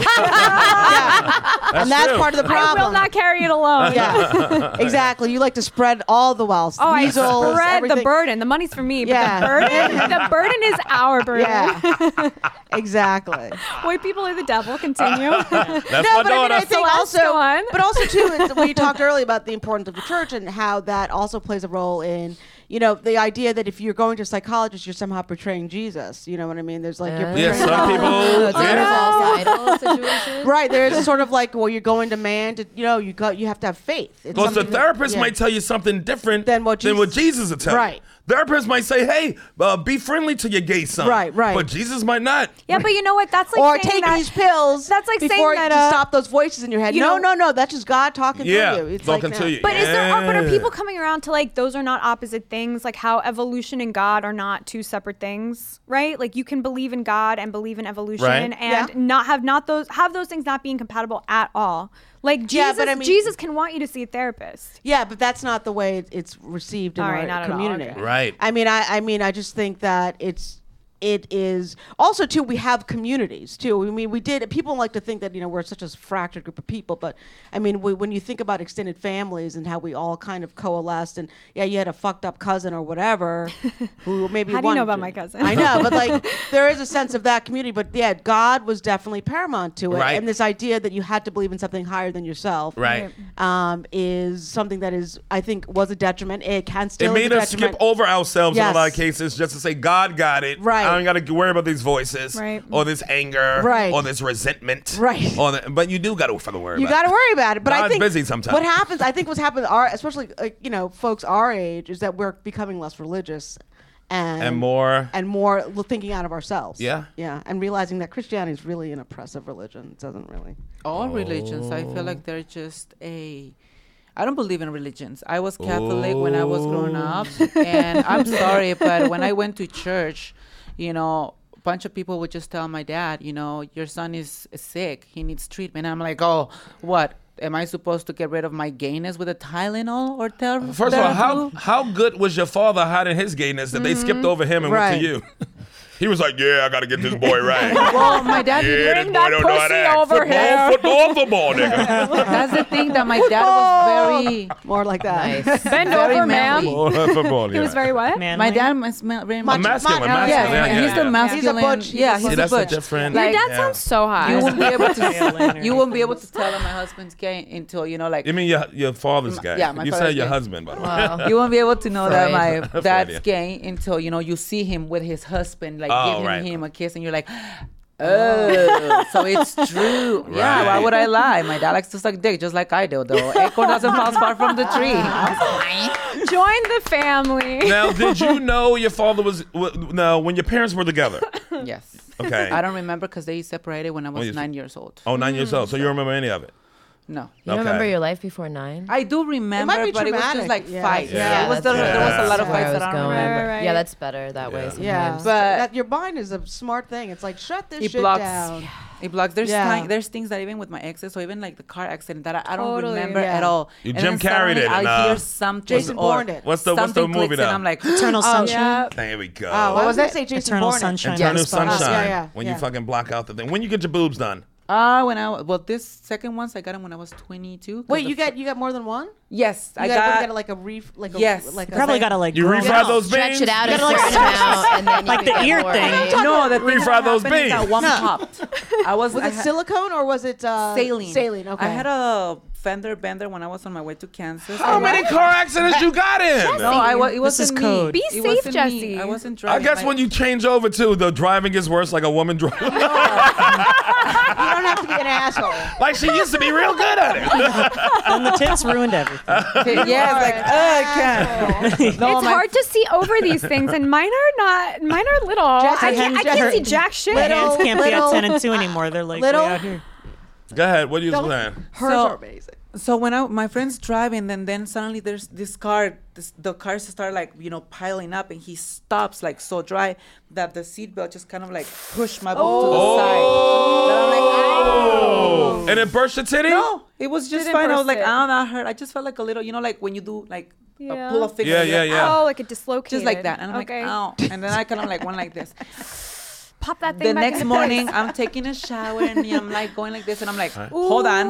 S7: yeah, and that's
S5: true.
S7: part of the
S9: I
S7: problem.
S9: will not carry it alone.
S7: Yeah, exactly. You like to spread all the wealth.
S9: Oh,
S7: measles,
S9: I spread
S7: everything.
S9: the burden. The money's for me, but
S7: Yeah.
S9: the burden, the burden is our burden.
S7: Yeah, exactly.
S9: White people are the devil. Continue.
S5: That's
S7: No,
S5: my
S7: but I mean,
S5: daughter.
S7: I think
S9: So let's
S7: also,
S9: go on.
S7: but also too, it's- when you talked earlier about the importance of the church and how that also plays a role in, you know, the idea that if you're going to a psychologist, you're somehow portraying Jesus. You know what I mean? There's like you're
S5: Yeah,
S7: portraying
S5: some people.
S6: So it's like a
S5: yeah.
S6: false idol situation.
S7: right. There's sort of like, well, you're going to man to, you know, you got you have to have faith. It's
S5: Because the
S7: something that-
S5: therapist
S7: yeah.
S5: might tell you something different
S7: Than what
S5: than what
S7: Jesus-
S5: Jesus will tell
S7: Right.
S5: you. Therapist might say, hey, uh, be friendly to your gay son.
S7: Right, right.
S5: But Jesus might not.
S9: Yeah, but you know what? That's like
S7: or
S9: saying
S7: taking
S9: that,
S7: these pills
S9: That's like saying
S7: before
S9: that,
S7: to
S9: uh,
S7: stop those voices in your head.
S9: you
S7: No,
S9: know-
S7: no, no. That's just God talking
S5: Yeah,
S7: to you. It's
S5: talking
S7: like,
S5: to
S7: no.
S5: you.
S9: But is there? Are, but are
S5: Yeah.
S9: people coming around to like those are not opposite things? Like how evolution and God are not two separate things, right? Like you can believe in God and believe in evolution,
S5: Right.
S9: and
S7: Yeah.
S9: not have not those have those things not being compatible at all. Like Jesus,
S7: Yeah, but I mean-
S9: Jesus can want you to see a therapist.
S7: Yeah, but that's not the way it, it's received in
S9: All
S7: our
S9: right, not at all,
S7: community.
S9: okay.
S5: Right.
S7: I mean, I, I mean, I just think that it's it is also too. We have communities too. I mean, we did. People like to think that you know we're such a fractured group of people, but I mean, we, when you think about extended families and how we all kind of coalesced, and yeah, you had a fucked up cousin or whatever, who maybe
S9: How do you know
S7: wanted
S9: about
S7: to-
S9: my cousin?
S7: I know, but like there is a sense of that community. But yeah, God was definitely paramount to it,
S5: Right.
S7: and this idea that you had to believe in something higher than yourself,
S5: Right.
S7: um, is something that is, I think, was a detriment. It can still.
S5: It
S7: is
S5: made
S7: a
S5: us
S7: detriment.
S5: skip over ourselves in
S7: Yes.
S5: a lot of cases just to say God got it.
S7: Right.
S5: I don't got to worry about these voices,
S9: Right.
S5: or this anger,
S7: Right.
S5: or this resentment,
S7: Right.
S5: Or the, but you do got to fucking worry.
S7: You
S5: about
S7: got to
S5: it.
S7: worry about it. But I
S5: God's
S7: think
S5: busy sometimes.
S7: what happens, I think what's happened, our, especially like, you know, folks our age, is that we're becoming less religious and
S5: And more-
S7: and more l- thinking out of ourselves.
S5: Yeah.
S7: yeah, and realizing that Christianity is really an oppressive religion. It doesn't really.
S8: All religions, I feel like they're just a. I don't believe in religions. I was Catholic when I was growing up, and I'm sorry, but when I went to church, you know, a bunch of people would just tell my dad, you know, your son is sick, he needs treatment. And I'm like, oh, what? Am I supposed to get rid of my gayness with a Tylenol or tell?
S5: First of all, how how good was your father hiding his gayness that they skipped over him and
S7: Right.
S5: went to you? He was like, yeah, I got to get this boy right.
S8: Well, my dad
S5: yeah,
S8: didn't
S5: this
S8: bring
S5: boy
S8: that
S5: don't know how to
S8: pussy
S5: act.
S8: over
S5: football,
S8: here.
S5: Football, football, nigga.
S8: That's the thing that my dad was very
S7: More like that.
S6: Nice.
S9: Bend
S8: Very
S9: over, ma'am.
S8: manly.
S5: Football, football,
S9: He
S5: yeah.
S9: was very what?
S10: Manly.
S8: My dad was ma- very
S7: Macho-
S5: masculine,
S7: macho-
S5: masculine,
S8: Yeah,
S5: yeah,
S8: and
S5: yeah,
S8: he's the
S5: yeah.
S8: masculine.
S7: He's a butch. He's
S8: Yeah,
S7: a
S8: he's
S5: See,
S8: a
S5: that's a
S8: butch.
S5: different.
S9: Your
S8: Like,
S9: dad
S5: yeah.
S9: sounds so hot.
S8: You won't be able to.
S10: Alien or
S8: You won't be able to tell that my husband's gay until you know, like.
S5: You mean your your father's gay?
S8: yeah, my
S5: you
S8: father's
S5: said your
S8: gay.
S5: husband, by the way.
S6: Wow.
S8: You won't be able to know that my
S5: Freudian.
S8: dad's gay until you know you see him with his husband, like
S5: Oh,
S8: giving
S5: right.
S8: him a kiss, and you're like, oh, so it's true. Yeah, why
S5: Right.
S8: would I lie? My dad likes to suck dick just like I do, though. Acorn doesn't fall far from the tree.
S9: Join the family.
S5: Now, did you know your father was w- no when your parents were together?
S8: Yes.
S5: Okay.
S8: I don't remember because they separated when I was
S5: you-
S8: nine years old.
S5: Oh, nine years old. So you don't remember any of it?
S8: No.
S6: You don't
S5: Okay.
S6: remember your life before nine?
S8: I do remember,
S7: be
S8: but it was just
S7: traumatic.
S8: like
S7: Yeah.
S8: fights.
S5: Yeah,
S8: it was
S6: that's
S8: there, there was a lot of
S6: where
S8: fights
S6: I
S8: that I
S6: was
S8: don't
S6: going.
S8: remember.
S9: Right, right.
S6: Yeah, that's better that way
S5: Yeah.
S6: sometimes.
S7: Yeah,
S8: But-
S7: that your mind is a smart thing. It's like shut this
S8: It
S7: shit
S8: blocks.
S7: down.
S8: It blocks. There's
S7: Yeah.
S8: ti- there's things that even with my exes, so even like the car accident that I, I don't
S9: Totally.
S8: remember
S7: Yeah.
S8: at all.
S5: You
S8: And
S5: Jim
S8: then
S5: carried
S8: suddenly
S5: it and,
S8: I
S5: uh,
S8: hear something.
S7: Jason
S8: or
S7: Bourne it.
S5: What's the what's the
S8: something
S5: movie
S8: clicks
S5: now?
S8: and I'm like,
S10: Eternal
S7: Oh,
S10: Sunshine.
S9: yeah.
S5: There we go.
S7: Oh,
S8: What
S7: I
S8: was
S7: was gonna
S8: it?
S7: say Jason
S10: Eternal
S7: Bourne it.
S10: Sunshine.
S5: Eternal
S10: Yes, Bob.
S5: Sunshine.
S7: Yeah, yeah,
S5: when
S7: yeah.
S5: you fucking block out the thing. When you get your boobs done.
S8: ah, when I well, this second ones I got them when I was twenty-two. 'cause
S7: Wait,
S8: the
S7: you
S8: fir-
S7: got you got more than one?
S8: yes,
S7: You
S8: I
S7: got, what,
S8: got.
S7: you got like a reef, like a
S8: Yes.
S7: like a
S10: Probably
S7: thing?
S10: got to like
S5: You
S10: grow
S5: refry
S10: out.
S5: those
S6: Stretch
S5: beans?
S6: it out a
S10: gotta, like,
S6: certain amount, and then you
S10: like
S6: could
S10: the
S6: get
S10: ear
S6: more
S10: thing.
S6: weight.
S8: no, the thing
S5: Refry
S8: that
S5: those
S8: happened is that
S5: beans.
S8: one
S7: No.
S8: popped. I was.
S7: Was
S8: I
S7: it
S8: had-
S7: silicone or was it uh,
S8: Saline.
S7: Saline. Okay.
S8: I had a fender bender when I was on my way to Kansas.
S5: How
S8: And
S5: many
S8: I-
S5: car accidents you got in?
S8: No, I was. It
S10: This is
S8: wasn't
S10: code.
S8: me.
S9: Be
S8: It
S9: safe,
S8: wasn't me.
S9: Jesse.
S8: I wasn't
S5: I
S8: driving.
S5: guess
S8: My-
S5: when you change over to the driving gets worse, like a woman driving.
S7: You don't have to be an asshole.
S5: Like she used to be real good at it.
S10: And the tits ruined everything.
S8: yeah, it's like, uh, I can't. No,
S9: It's
S8: my-
S9: hard to see over these things, and mine are not. Mine are little.
S7: Jesse,
S9: I can't, I
S7: Jesse,
S9: can't see jack shit.
S10: My hands can't be
S7: Little-
S10: at ten and two anymore. They're like
S7: little-
S10: way out here.
S5: Go ahead. What are you
S7: Don't-
S5: saying?
S7: Hers
S8: So-
S7: are amazing.
S8: So when I, my friend's driving, then then suddenly there's this car, this, the cars start like you know piling up, and he stops like so dry that the seatbelt just kind of like pushed my butt to the side. That I'm like,
S5: Oh. And it burst your titty?
S8: no, it was just
S9: Didn't
S8: fine. I was
S9: burst
S8: like,
S9: it.
S8: oh, that hurt. I just felt like a little, you know, like when you do like
S9: Yeah.
S8: a pull a finger.
S5: Yeah,
S8: you're
S5: yeah,
S8: like,
S5: yeah.
S9: Oh, like a dislocated.
S8: just like that, and I'm
S9: okay.
S8: like, ow, and then I kind of like went like this.
S9: Pop that thing
S8: The
S9: back
S8: next
S9: in
S8: morning,
S9: place.
S8: I'm taking a shower and I'm like going like this, and I'm like, hold on,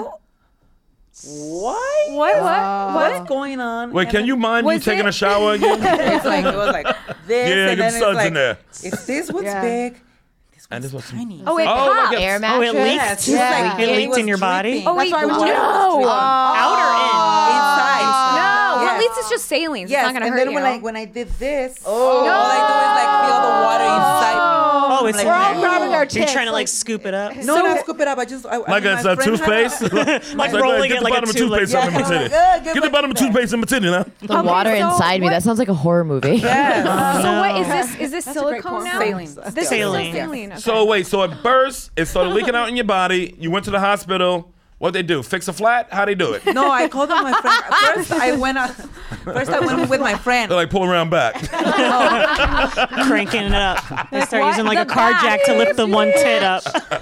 S8: what?
S9: What? What?
S8: What's
S9: What?
S8: going on?
S5: Wait,
S8: And
S5: can
S8: then-
S5: you mind you
S9: Was
S5: taking
S9: it-
S5: a shower again?
S8: It's like it was like this,
S5: Yeah,
S8: and
S5: get
S8: then
S5: the
S8: it's
S5: suds
S8: like,
S5: in there.
S8: is this what's
S7: Yeah.
S8: big? This
S5: And
S8: one's
S5: this one's-
S8: tiny.
S9: Oh, it
S5: Oh,
S9: popped.
S5: like a-
S6: Air
S10: Oh,
S6: mattress.
S10: it leaked.
S8: Yes,
S7: Yeah.
S8: like,
S10: It
S8: it
S10: leaked
S8: was
S10: in your body?
S8: dripping.
S9: Oh, wait,
S7: That's why I was
S9: no.
S7: just-
S10: Outer
S8: inside.
S9: No, well,
S8: Yes.
S9: at least it's just saline. So
S8: Yes,
S9: it's not gonna
S8: and
S9: hurt
S8: then
S9: you.
S8: when I when I did this, all I do is like feel the water inside me.
S10: Oh, it's
S8: Like,
S7: We're all
S8: Ooh.
S7: grabbing our
S10: You're
S7: tits.
S10: trying to like scoop it up.
S8: No, not scoop it up. I just I, I
S5: Like
S8: mean,
S5: it's
S8: my
S5: a
S8: friend had a-
S5: toothpaste?
S10: Like
S5: Get
S10: rolling
S5: the
S10: it like a
S5: bottom of
S10: tube, like-
S5: toothpaste up in my
S8: Yeah,
S5: titty.
S8: like, uh,
S5: Get the
S8: like
S5: bottom of
S8: that.
S5: toothpaste in my titty now.
S6: The water
S9: so
S6: inside me.
S9: what-
S6: That sounds like a horror movie.
S8: Yes.
S9: So what is this? Is this
S7: That's a great
S9: silicone
S7: porn.
S9: now?
S8: Saline.
S9: This
S10: Saline.
S9: is still saline. Okay.
S5: So wait, so it burst, it started leaking out in your body, you went to the hospital. What'd they do? Fix a flat? How'd they do it?
S8: No, I called up my friend. First, I went. Uh, first, I went with my friend.
S5: They're like, pull around back.
S10: Cranking it up. They start
S9: What?
S10: using like
S9: The
S10: a car jack to lift the one tit up.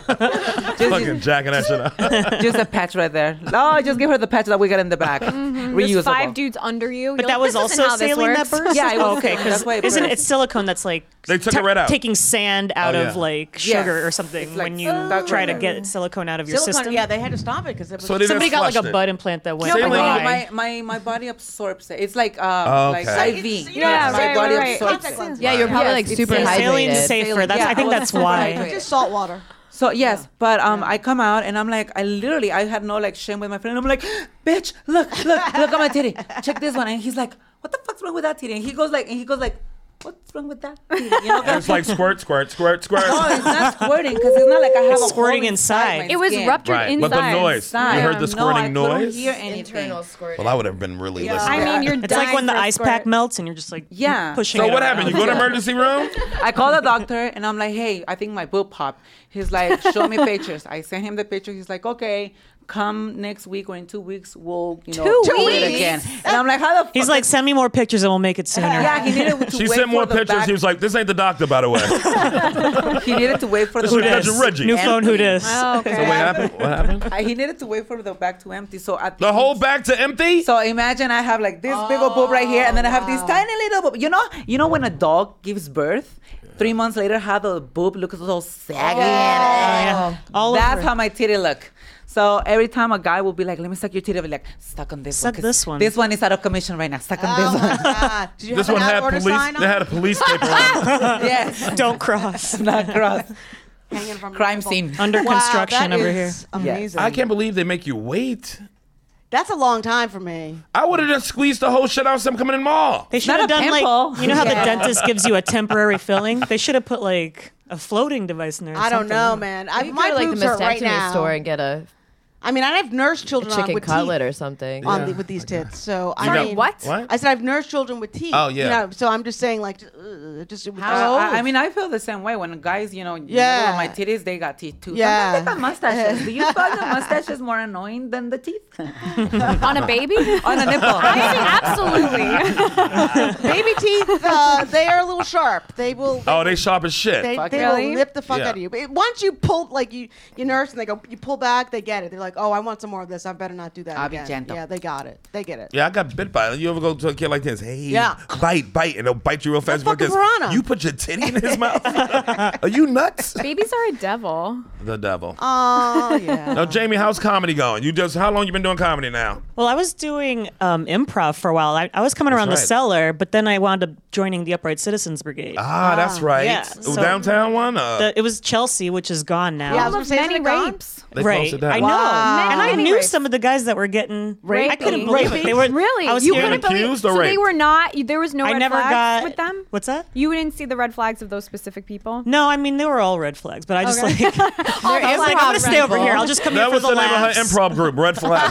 S5: Fucking jacking that shit up.
S8: Just a patch right there. Oh, just give her the patch that we got in the back.
S9: There's
S8: Reusable.
S9: five dudes under you.
S10: But
S9: You're
S10: that
S9: like,
S10: was
S9: this isn't
S10: also
S9: how this
S10: saline that
S9: works.
S10: burst?
S8: Yeah, it was
S10: Oh, okay.
S8: saline. That's why it
S10: Isn't it
S8: burst.
S10: it's silicone that's like
S5: They took
S10: ta-
S5: it right out.
S10: taking sand out
S5: Oh,
S10: of
S5: yeah.
S10: like
S8: Yeah.
S10: sugar or something
S8: It's like
S10: when you
S8: stuck
S10: try
S8: right
S10: to
S8: there.
S10: get silicone out of your
S7: Silicone,
S10: system.
S7: yeah, they had to stop it because it was.
S5: So they
S10: Somebody
S5: just
S10: got like
S5: flushed
S10: a
S5: it.
S10: butt implant that went
S8: No,
S5: Saline.
S8: my,
S10: dry.
S8: my, my, my body absorbs it. It's like uh,
S5: Oh,
S8: like
S5: okay.
S8: I V.
S7: It's-
S9: Yeah,
S8: my
S9: right,
S8: body
S9: right, right.
S8: absorbs
S7: Contact
S8: it.
S7: lenses.
S6: Yeah, you're probably
S8: Yes,
S6: like
S8: it's
S6: super
S8: saline.
S10: Saline's
S6: hydrated.
S10: safer. That's,
S8: Yeah,
S10: I think
S8: I
S10: that's
S8: was
S10: why.
S8: hydrated.
S7: Just salt water.
S8: So yes, but um, I come out and I'm like, I literally, I had no like shame with my friend. I'm like, bitch, look, look, look at my titty. Check this one. And he's like, what the fuck's wrong with that titty? And he goes like, and he goes like, what's wrong with that titty? You know?
S5: And it's like squirt, squirt, squirt, squirt.
S8: No, it's not squirting because it's not like I have
S10: It's
S8: a hole
S10: squirting
S8: inside.
S10: inside.
S8: my
S9: It was
S8: skin.
S9: ruptured
S5: Right,
S9: inside.
S5: but the noise.
S8: Inside.
S5: You heard the
S8: No,
S5: squirting
S8: I couldn't
S5: noise?
S8: hear anything.
S6: Internal squirt.
S5: Well, I would have been really listening.
S9: I mean, you're
S10: It's like when the
S9: dying for a
S10: ice
S9: squirt.
S10: pack melts and you're just like
S8: Yeah.
S10: pushing
S5: So
S10: it
S5: what
S10: around.
S5: happened? You go to emergency room?
S8: I call the doctor and I'm like, hey, I think my boob popped. He's like, show me pictures. I sent him the picture. He's like, okay, come next week or in two weeks, we'll, you know,
S9: Two
S8: do it
S9: weeks?
S8: again. And I'm like, how the fuck?
S10: He's like, send me more pictures and we'll make it sooner.
S8: yeah, he needed to
S5: She
S8: wait
S5: sent more
S8: for the
S5: pictures.
S8: back-
S5: He was like, this ain't the doctor, by the way.
S8: he needed to wait for
S5: This
S8: the
S5: was
S8: back.
S5: Cousin Reggie.
S10: New phone, who dis?
S9: Oh, okay.
S5: So what happened? What happened?
S8: Uh, he needed to wait for the back to empty. So at
S5: The whole back to empty?
S8: So imagine I have like this big old boob right here, and then I have these tiny little boob. You know, you know when a dog gives birth, three months later, how the boob looks so saggy.
S10: yeah. All
S8: That's
S10: over.
S8: how my titty look. So every time a guy will be like, "Let me suck your titty," I'll be like, "Suck on this
S10: Suck
S8: one." 'cause
S10: this one.
S8: This one is out of commission right now. Suck on
S7: Oh
S8: this
S7: my
S8: one.
S7: God. Did you
S5: This
S7: have
S5: one
S7: an
S5: had
S7: order
S5: police.
S7: sign on?
S5: They had a police paper on it.
S8: Yes,
S10: Don't cross.
S8: not cross.
S7: Hanging from the
S8: Crime
S7: nipple.
S8: scene.
S10: Under
S7: Wow,
S10: construction
S7: that
S10: over
S7: is
S10: here.
S7: Amazing.
S5: I can't believe they make you wait.
S7: That's a long time for me.
S5: I would have just squeezed the whole shit out of some coming in mall.
S10: They should
S8: Not
S10: have
S8: a
S10: done
S8: pimple.
S10: like, you know how
S7: Yeah.
S10: the dentist gives you a temporary filling? They should have put like a floating device in there. or
S7: I don't
S10: something.
S7: know, man. I,
S6: You
S7: my
S6: go to like the
S7: boobs hurt right
S6: mastectomy
S7: now.
S6: store and get a,
S7: I mean, I have nursed
S6: a
S7: children on
S6: chicken
S7: with
S6: cutlet
S7: teeth
S6: or something.
S7: on
S5: Yeah.
S7: the, with these tits. So I
S5: Sorry,
S7: mean,
S9: what?
S5: What?
S7: I said I've nursed children with teeth.
S5: Oh, yeah.
S7: You know, so I'm just saying, like, uh, just it was-
S8: Uh, I, I mean, I feel the same way when guys, you know,
S7: Yeah.
S8: yeah. my titties, they got teeth too.
S7: Yeah.
S8: Sometimes they got mustaches. Do you find the mustaches more annoying than the teeth?
S9: On a baby?
S8: On a nipple.
S9: Absolutely.
S7: baby teeth, uh, they are a little sharp. They will.
S5: Oh, they sharp as shit.
S7: They,
S8: Fuck
S7: they
S8: yeah.
S7: will
S9: Really?
S7: nip the fuck
S5: Yeah.
S7: out of you. But once you pull, like you, you nurse and they go, you pull back, they get it. They're like, oh, I want some more of this. I better not do that
S8: I'll be
S7: again.
S8: gentle.
S7: Yeah, they got it. They get it.
S5: Yeah, I got bit by it. You ever go to a kid like this? Hey,
S7: Yeah.
S5: bite, bite, and they'll bite you real fast.
S7: fucking
S5: because
S7: piranha.
S5: You put your titty in his mouth? Are you nuts?
S9: Babies are a devil.
S5: The devil.
S7: Oh yeah.
S5: Now, Jamie, how's comedy going? You just how long you been doing comedy now?
S10: Well, I was doing um, improv for a while. I, I was coming around
S5: right.
S10: the cellar, but then I wound up joining the Upright Citizens Brigade.
S5: Ah, that's right.
S10: yeah.
S5: Ooh,
S10: So-
S5: downtown one? Uh,
S10: The- it was Chelsea, which is gone now.
S7: Yeah, I
S9: All
S7: was gonna
S9: of
S7: say,
S9: many
S7: isn't it gone?
S9: rapes.
S5: they
S10: right.
S5: closed it down.
S10: I know.
S7: Wow.
S10: And I
S9: Many
S10: knew
S9: rapes.
S10: some of the guys that were getting
S7: Raped?
S10: I couldn't believe it. They were
S9: Really?
S10: I was
S9: you
S10: hearing
S9: couldn't believe
S5: accused or
S9: so they
S5: raped?
S9: were not. There was no
S10: I
S9: red
S10: never
S9: flags
S10: got
S9: with them.
S10: What's that?
S9: You didn't see the red flags of those specific people.
S10: No, I mean they were all red flags, but I just
S9: Okay.
S10: like I was like, I'm gonna stay over here. I'll just come
S5: That
S10: here for
S5: was
S10: the
S5: the name
S10: laughs.
S5: of her improv group, Red Flag.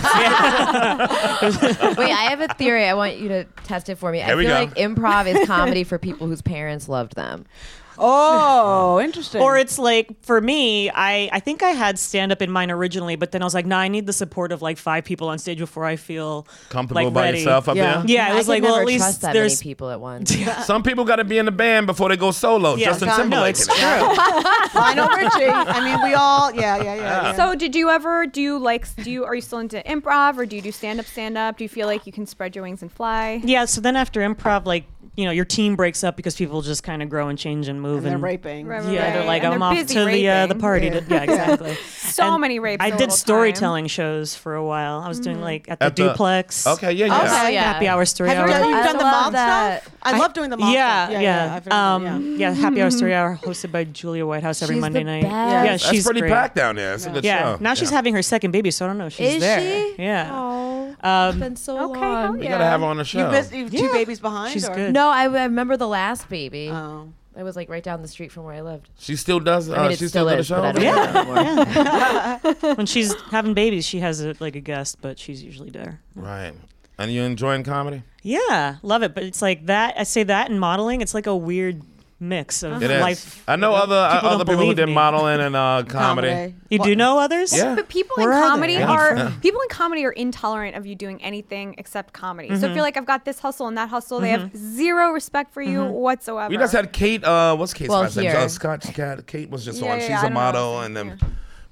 S6: Wait, I have a theory. I want you to test it for me. I
S5: Here we
S6: feel
S5: go.
S6: like improv is comedy for people whose parents loved them.
S7: Oh, interesting.
S10: Or it's like for me, I, I think I had stand up in mind originally, but then I was like, nah, I need the support of like five people on stage before I feel
S5: Comfortable
S10: like,
S5: by
S10: ready.
S5: yourself up
S7: Yeah.
S5: there?
S10: Yeah, it was
S6: I
S10: like,
S6: could
S10: well,
S6: never
S10: at least
S6: trust that
S10: there's
S6: many people at once.
S5: Some people got to be in the band before they go solo.
S10: Yeah,
S5: Justin
S10: no,
S5: Timberlake.
S10: it's
S5: in it.
S10: true.
S7: Lionel Richie. I mean, we all. Yeah, yeah, yeah. yeah.
S9: So did you ever do you like do you are you still into improv or do you do stand up stand up? Do you feel like you can spread your wings and fly?
S10: Yeah, so then after improv, like, you know, your team breaks up because people just kind of grow and change and move.
S7: and they're
S10: and
S7: raping.
S9: Right, right,
S10: Yeah, they're
S9: right.
S10: like,
S9: And
S10: I'm
S9: they're
S10: off
S9: busy
S10: to the uh, the
S9: raping.
S10: party.
S7: Yeah.
S10: To, yeah, exactly.
S9: So
S10: And
S9: many rapes.
S10: I
S9: in a
S10: did
S9: little
S10: storytelling shows for a while. I was doing like at the
S5: At the-
S10: duplex.
S5: Okay, yeah, yeah.
S6: Oh, yeah.
S10: Happy hour story
S7: Have
S10: hour.
S7: you done, you've
S6: I
S7: done the
S6: love
S7: mob
S6: that.
S7: stuff? I, love doing the mob
S10: yeah,
S7: stuff.
S10: yeah,
S7: I've done
S10: um,
S7: them,
S10: yeah. Happy hour story hour hosted by Julia Whitehouse every
S6: She's
S10: Monday
S6: the
S10: night.
S6: best.
S10: Yeah,
S7: That's
S10: she's
S5: That's pretty
S10: great.
S5: packed down there. It's a good
S10: Yeah,
S5: show.
S10: now she's
S5: Yeah.
S10: having her second baby, so I don't know if she's
S6: Is
S10: there.
S6: she?
S10: Yeah.
S6: Oh,
S10: Um,
S6: it's been so
S9: Okay,
S6: long.
S9: hell
S5: We
S9: yeah.
S5: got to have her on the show.
S7: You missed you have two
S10: Yeah.
S7: babies behind?
S10: She's
S7: or?
S10: good.
S6: No, I, I remember the last baby.
S7: Oh.
S6: It was like right down the street from where I lived.
S5: She still does. Uh,
S6: I mean, it
S5: she
S6: still
S5: still
S6: is,
S5: does the show.
S6: but I don't
S10: Yeah.
S6: know anymore.
S10: when she's having babies, she has a, like a guest, but she's usually there.
S5: Right. And you enjoying comedy?
S10: Yeah, love it. But it's like that. I say that in modeling, it's like a weird mix of
S5: It is.
S10: life.
S5: I know other
S10: People
S5: other
S10: don't
S5: people who
S10: believe
S5: did
S10: me.
S5: modeling and uh, comedy.
S7: Comedy.
S10: You do know others?
S5: Yeah.
S9: But people
S10: Where
S9: in
S10: are
S9: comedy
S10: they?
S9: are people in comedy are intolerant of you doing anything except comedy. So
S10: Mm-hmm.
S9: if you're like, I've got this hustle and that hustle, they have zero respect for you
S10: Mm-hmm.
S9: whatsoever.
S5: We just had Kate. Uh, what's Kate's
S6: Well,
S5: last name?
S6: here.
S5: Uh, Scott. Scott- Kate was just
S9: Yeah,
S5: on.
S9: yeah,
S5: She's
S9: I
S5: a
S9: don't know.
S5: model, and then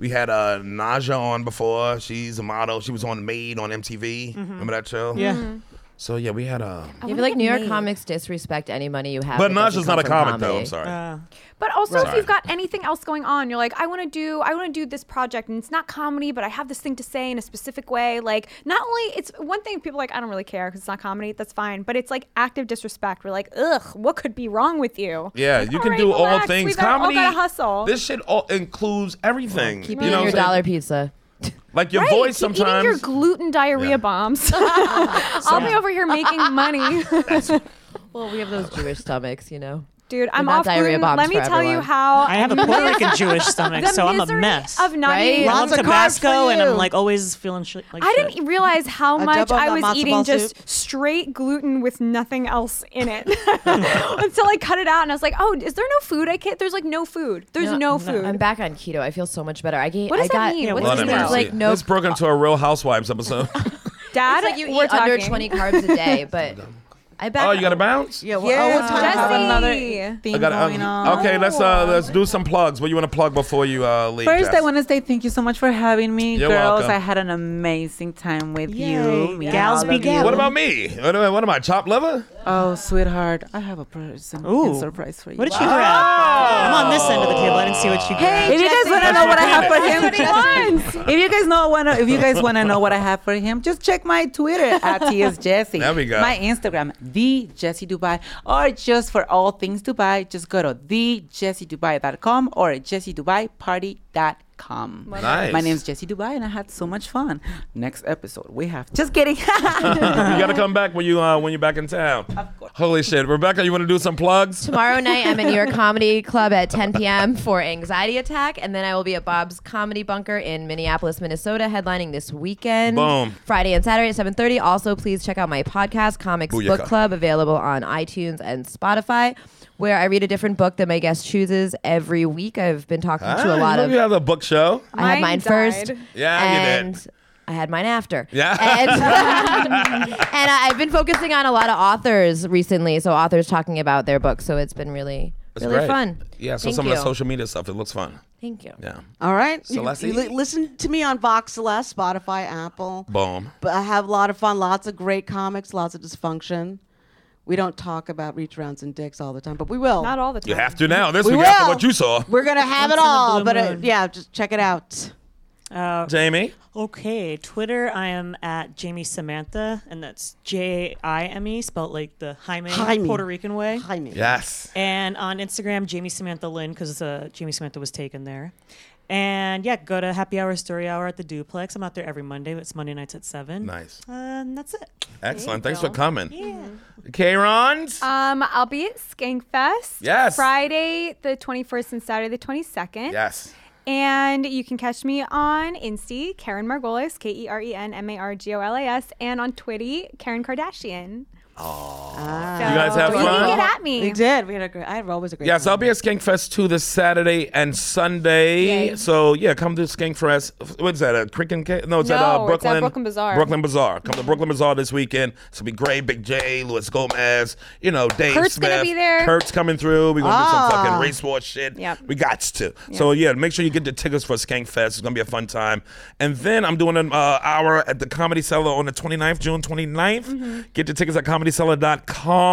S5: We had uh, Naja on before. She's a model. She was on Made on M T V.
S10: Mm-hmm.
S5: Remember that show?
S10: Yeah.
S9: Mm-hmm.
S5: So yeah, we had a.
S6: I feel like New York comics disrespect any money you have.
S5: But
S6: that doesn't
S5: Naja's not a
S6: come from
S5: comic though.
S6: comedy.
S5: I'm sorry.
S10: Uh,
S9: But also,
S5: Right.
S9: if you've got anything else going on, you're like, I want to do, I want to do this project, and it's not comedy, but I have this thing to say in a specific way. Like, not only it's one thing people are like, I don't really care because it's not comedy. That's fine, but it's like active disrespect. We're like, ugh, what could be wrong with you?
S5: Yeah,
S9: Like,
S5: you
S9: all
S5: can
S9: right,
S5: do all
S9: relax.
S5: things.
S9: We gotta,
S5: Comedy.
S9: all gotta hustle.
S5: This shit all includes everything.
S6: Keep
S5: you
S6: eating
S5: know
S6: your
S5: what I'm
S6: dollar
S5: saying?
S6: pizza.
S5: Like your
S9: right,
S5: voice
S9: keep
S5: sometimes.
S9: eating your gluten diarrhea
S5: Yeah.
S9: bombs. I'll be over here making money.
S6: Well, we have those Jewish stomachs, you know.
S9: Dude, I'm
S6: not
S9: off
S6: diarrhea
S9: gluten.
S6: bombs
S9: Let me
S6: for
S9: tell you
S6: everyone.
S9: how
S10: I have a Puerto Rican Jewish stomach,
S9: the
S10: so I'm a
S9: misery
S10: mess.
S9: of not
S6: Right?
S9: eating.
S10: I
S7: Lots
S10: love
S7: of carbs
S10: Tabasco,
S7: for
S10: and
S7: you.
S10: I'm like always feeling shit. Like
S9: I
S10: shit.
S9: didn't realize how
S7: A
S9: much
S7: double
S9: I
S7: the
S9: was
S7: matzo
S9: eating
S7: ball
S9: just
S7: soup.
S9: straight gluten with nothing else in it until I cut it out, and I was like, "Oh, is there no food? I can't. There's like no food. There's no,
S6: No,
S9: food."
S6: I'm back on keto. I feel so much better. I gained.
S9: What does
S6: I
S9: that
S6: got,
S9: mean?
S10: Yeah,
S9: What
S10: what
S9: does
S10: does
S9: it
S10: that
S9: mean?
S10: mean?
S6: Like no.
S5: This broke into a Real Housewives episode.
S9: Dad,
S6: It's like you
S9: we're
S6: eat under
S9: talking.
S6: twenty carbs a day, but I back.
S5: Oh, you got to bounce?
S7: Yeah, well,
S8: Yes,
S7: oh, what time
S8: I have
S9: Jesse.
S8: another thing
S5: I got
S8: going
S5: um,
S8: on.
S5: Okay, let's uh let's do some plugs. What do you want to plug before you uh leave?
S8: First,
S5: Jess?
S8: I want to say thank you so much for having me,
S5: You're
S8: girls.
S5: welcome.
S8: I had an amazing time with
S10: Yay.
S8: you. meeting
S10: Gals
S8: all
S10: be
S8: of you.
S10: gals.
S5: What about me? What am I, what am I chopped liver?
S8: Oh, sweetheart, I have a present
S10: Ooh.
S8: and surprise for you.
S10: What did she grab? I'm on this end of the table. I didn't see what she grabbed.
S8: If you guys want to know what I have for him,
S9: That's what he wants.
S8: if you guys know wanna, if you guys want to know what I have for him, just check my Twitter at T S Jessie.
S5: There we go.
S8: My Instagram, the Jessie Dubai, or just for all things Dubai, just go to the jessie dubai dot com or jessie dubai party dot com.
S5: Nice.
S8: My name's Jessie Dubai, and I had so much fun. Next episode, we have. Just kidding.
S5: You gotta come back when you uh when you're back in town.
S8: Of course.
S5: Holy shit, Rebecca, you want to do some plugs?
S6: Tomorrow night, I'm at New York Comedy Club at ten p.m. for Anxiety Attack, and then I will be at Bob's Comedy Bunker in Minneapolis, Minnesota, headlining this weekend.
S5: Boom.
S6: Friday and Saturday at seven thirty. Also, please check out my podcast, Comics
S5: Booyaka.
S6: Book Club, available on iTunes and Spotify, where I read a different book that my guest chooses every week. I've been talking
S5: Ah,
S6: to a lot
S5: you know
S6: of.
S5: you have a book show.
S6: I had
S9: Mine
S6: mine first.
S9: died.
S5: Yeah, you did.
S6: and I had mine after.
S5: Yeah.
S6: And, and I've been focusing on a lot of authors recently. So authors talking about their books. So it's been really,
S5: It's
S6: really
S5: great.
S6: fun.
S5: Yeah, so
S6: Thank
S5: some
S6: you.
S5: of the social media stuff, it looks fun.
S6: Thank you.
S5: Yeah.
S7: All right. You-
S5: Celeste?
S7: you li- listen to me on Vox Celeste, Spotify, Apple.
S5: Boom.
S7: But I have a lot of fun, lots of great comics, lots of dysfunction. We don't talk about reach rounds and dicks all the time, but we will.
S9: Not all the time.
S5: You have to now. This
S7: We
S5: week after
S7: will.
S5: what you saw.
S7: We're gonna have
S10: Once
S7: it
S10: in a
S7: all,
S10: blue
S7: but uh,
S10: moon.
S7: yeah, just check it out.
S10: Uh,
S5: Jamie?
S10: okay, Twitter, I am at Jamie Samantha, and that's J I M E, spelled like the Jaime,
S7: Jaime.
S10: Puerto Rican way.
S7: Jaime.
S5: Yes.
S10: And on Instagram, Jamie Samantha Lynn, because uh, Jamie Samantha was taken there. And yeah, go to Happy Hour, Story Hour at the Duplex. I'm out there every Monday. It's Monday nights at seven.
S5: Nice.
S10: Uh, and that's it.
S5: Excellent.
S10: There you
S5: Thanks for
S10: go.
S5: coming.
S10: Yeah.
S5: K-Rons?
S9: Um, I'll be at Skankfest.
S5: Yes.
S9: Friday the twenty-first and Saturday the twenty-second.
S5: Yes.
S9: And you can catch me on Insta, Karen Margolis, K E R E N M A R G O L A S, and on Twitty, Karen Kardashian.
S7: Ah.
S9: So
S5: You guys have
S9: you
S5: fun?
S9: can get at me.
S7: We did. We had a great. I had always a great.
S5: Yes,
S7: time.
S5: I'll be at Skankfest too this Saturday and Sunday.
S9: Yay.
S5: So yeah, come to Skankfest. What's that? A Cricken? Ca- No, it's at
S9: No,
S5: uh,
S9: it's
S5: Brooklyn.
S9: at Brooklyn Bazaar.
S5: Brooklyn Bazaar. Come to Brooklyn Bazaar this weekend. It's gonna be great. Big J, Luis Gomez. You know, Dave
S9: Kurt's
S5: Smith.
S9: gonna be there.
S5: Kurt's coming through. We're gonna do some
S7: Ah.
S5: fucking race war shit.
S9: Yep.
S5: We got to. So yeah, make sure you get the tickets for Skankfest. It's gonna be a fun time. And then I'm doing an uh, hour at the Comedy Cellar on the twenty-ninth, June twenty-ninth.
S9: Mm-hmm.
S5: Get your tickets at comedy cellar dot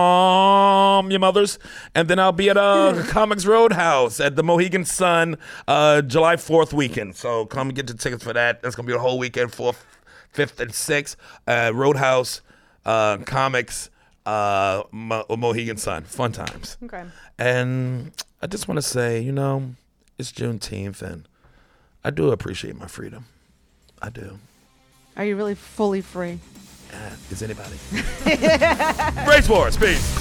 S5: com, you mothers. And then I'll be at uh, Comics Roadhouse at the Mohegan Sun uh, July fourth weekend. So come get your tickets for that. That's going to be the whole weekend, fourth, fifth, and sixth. Uh, Roadhouse, uh, Comics, uh, Mo- Mohegan Sun. Fun times.
S9: Okay.
S5: And I just want to say, you know, it's Juneteenth, and I do appreciate my freedom. I do.
S7: Are you really fully free?
S5: Uh, is anybody? Race Wars, peace.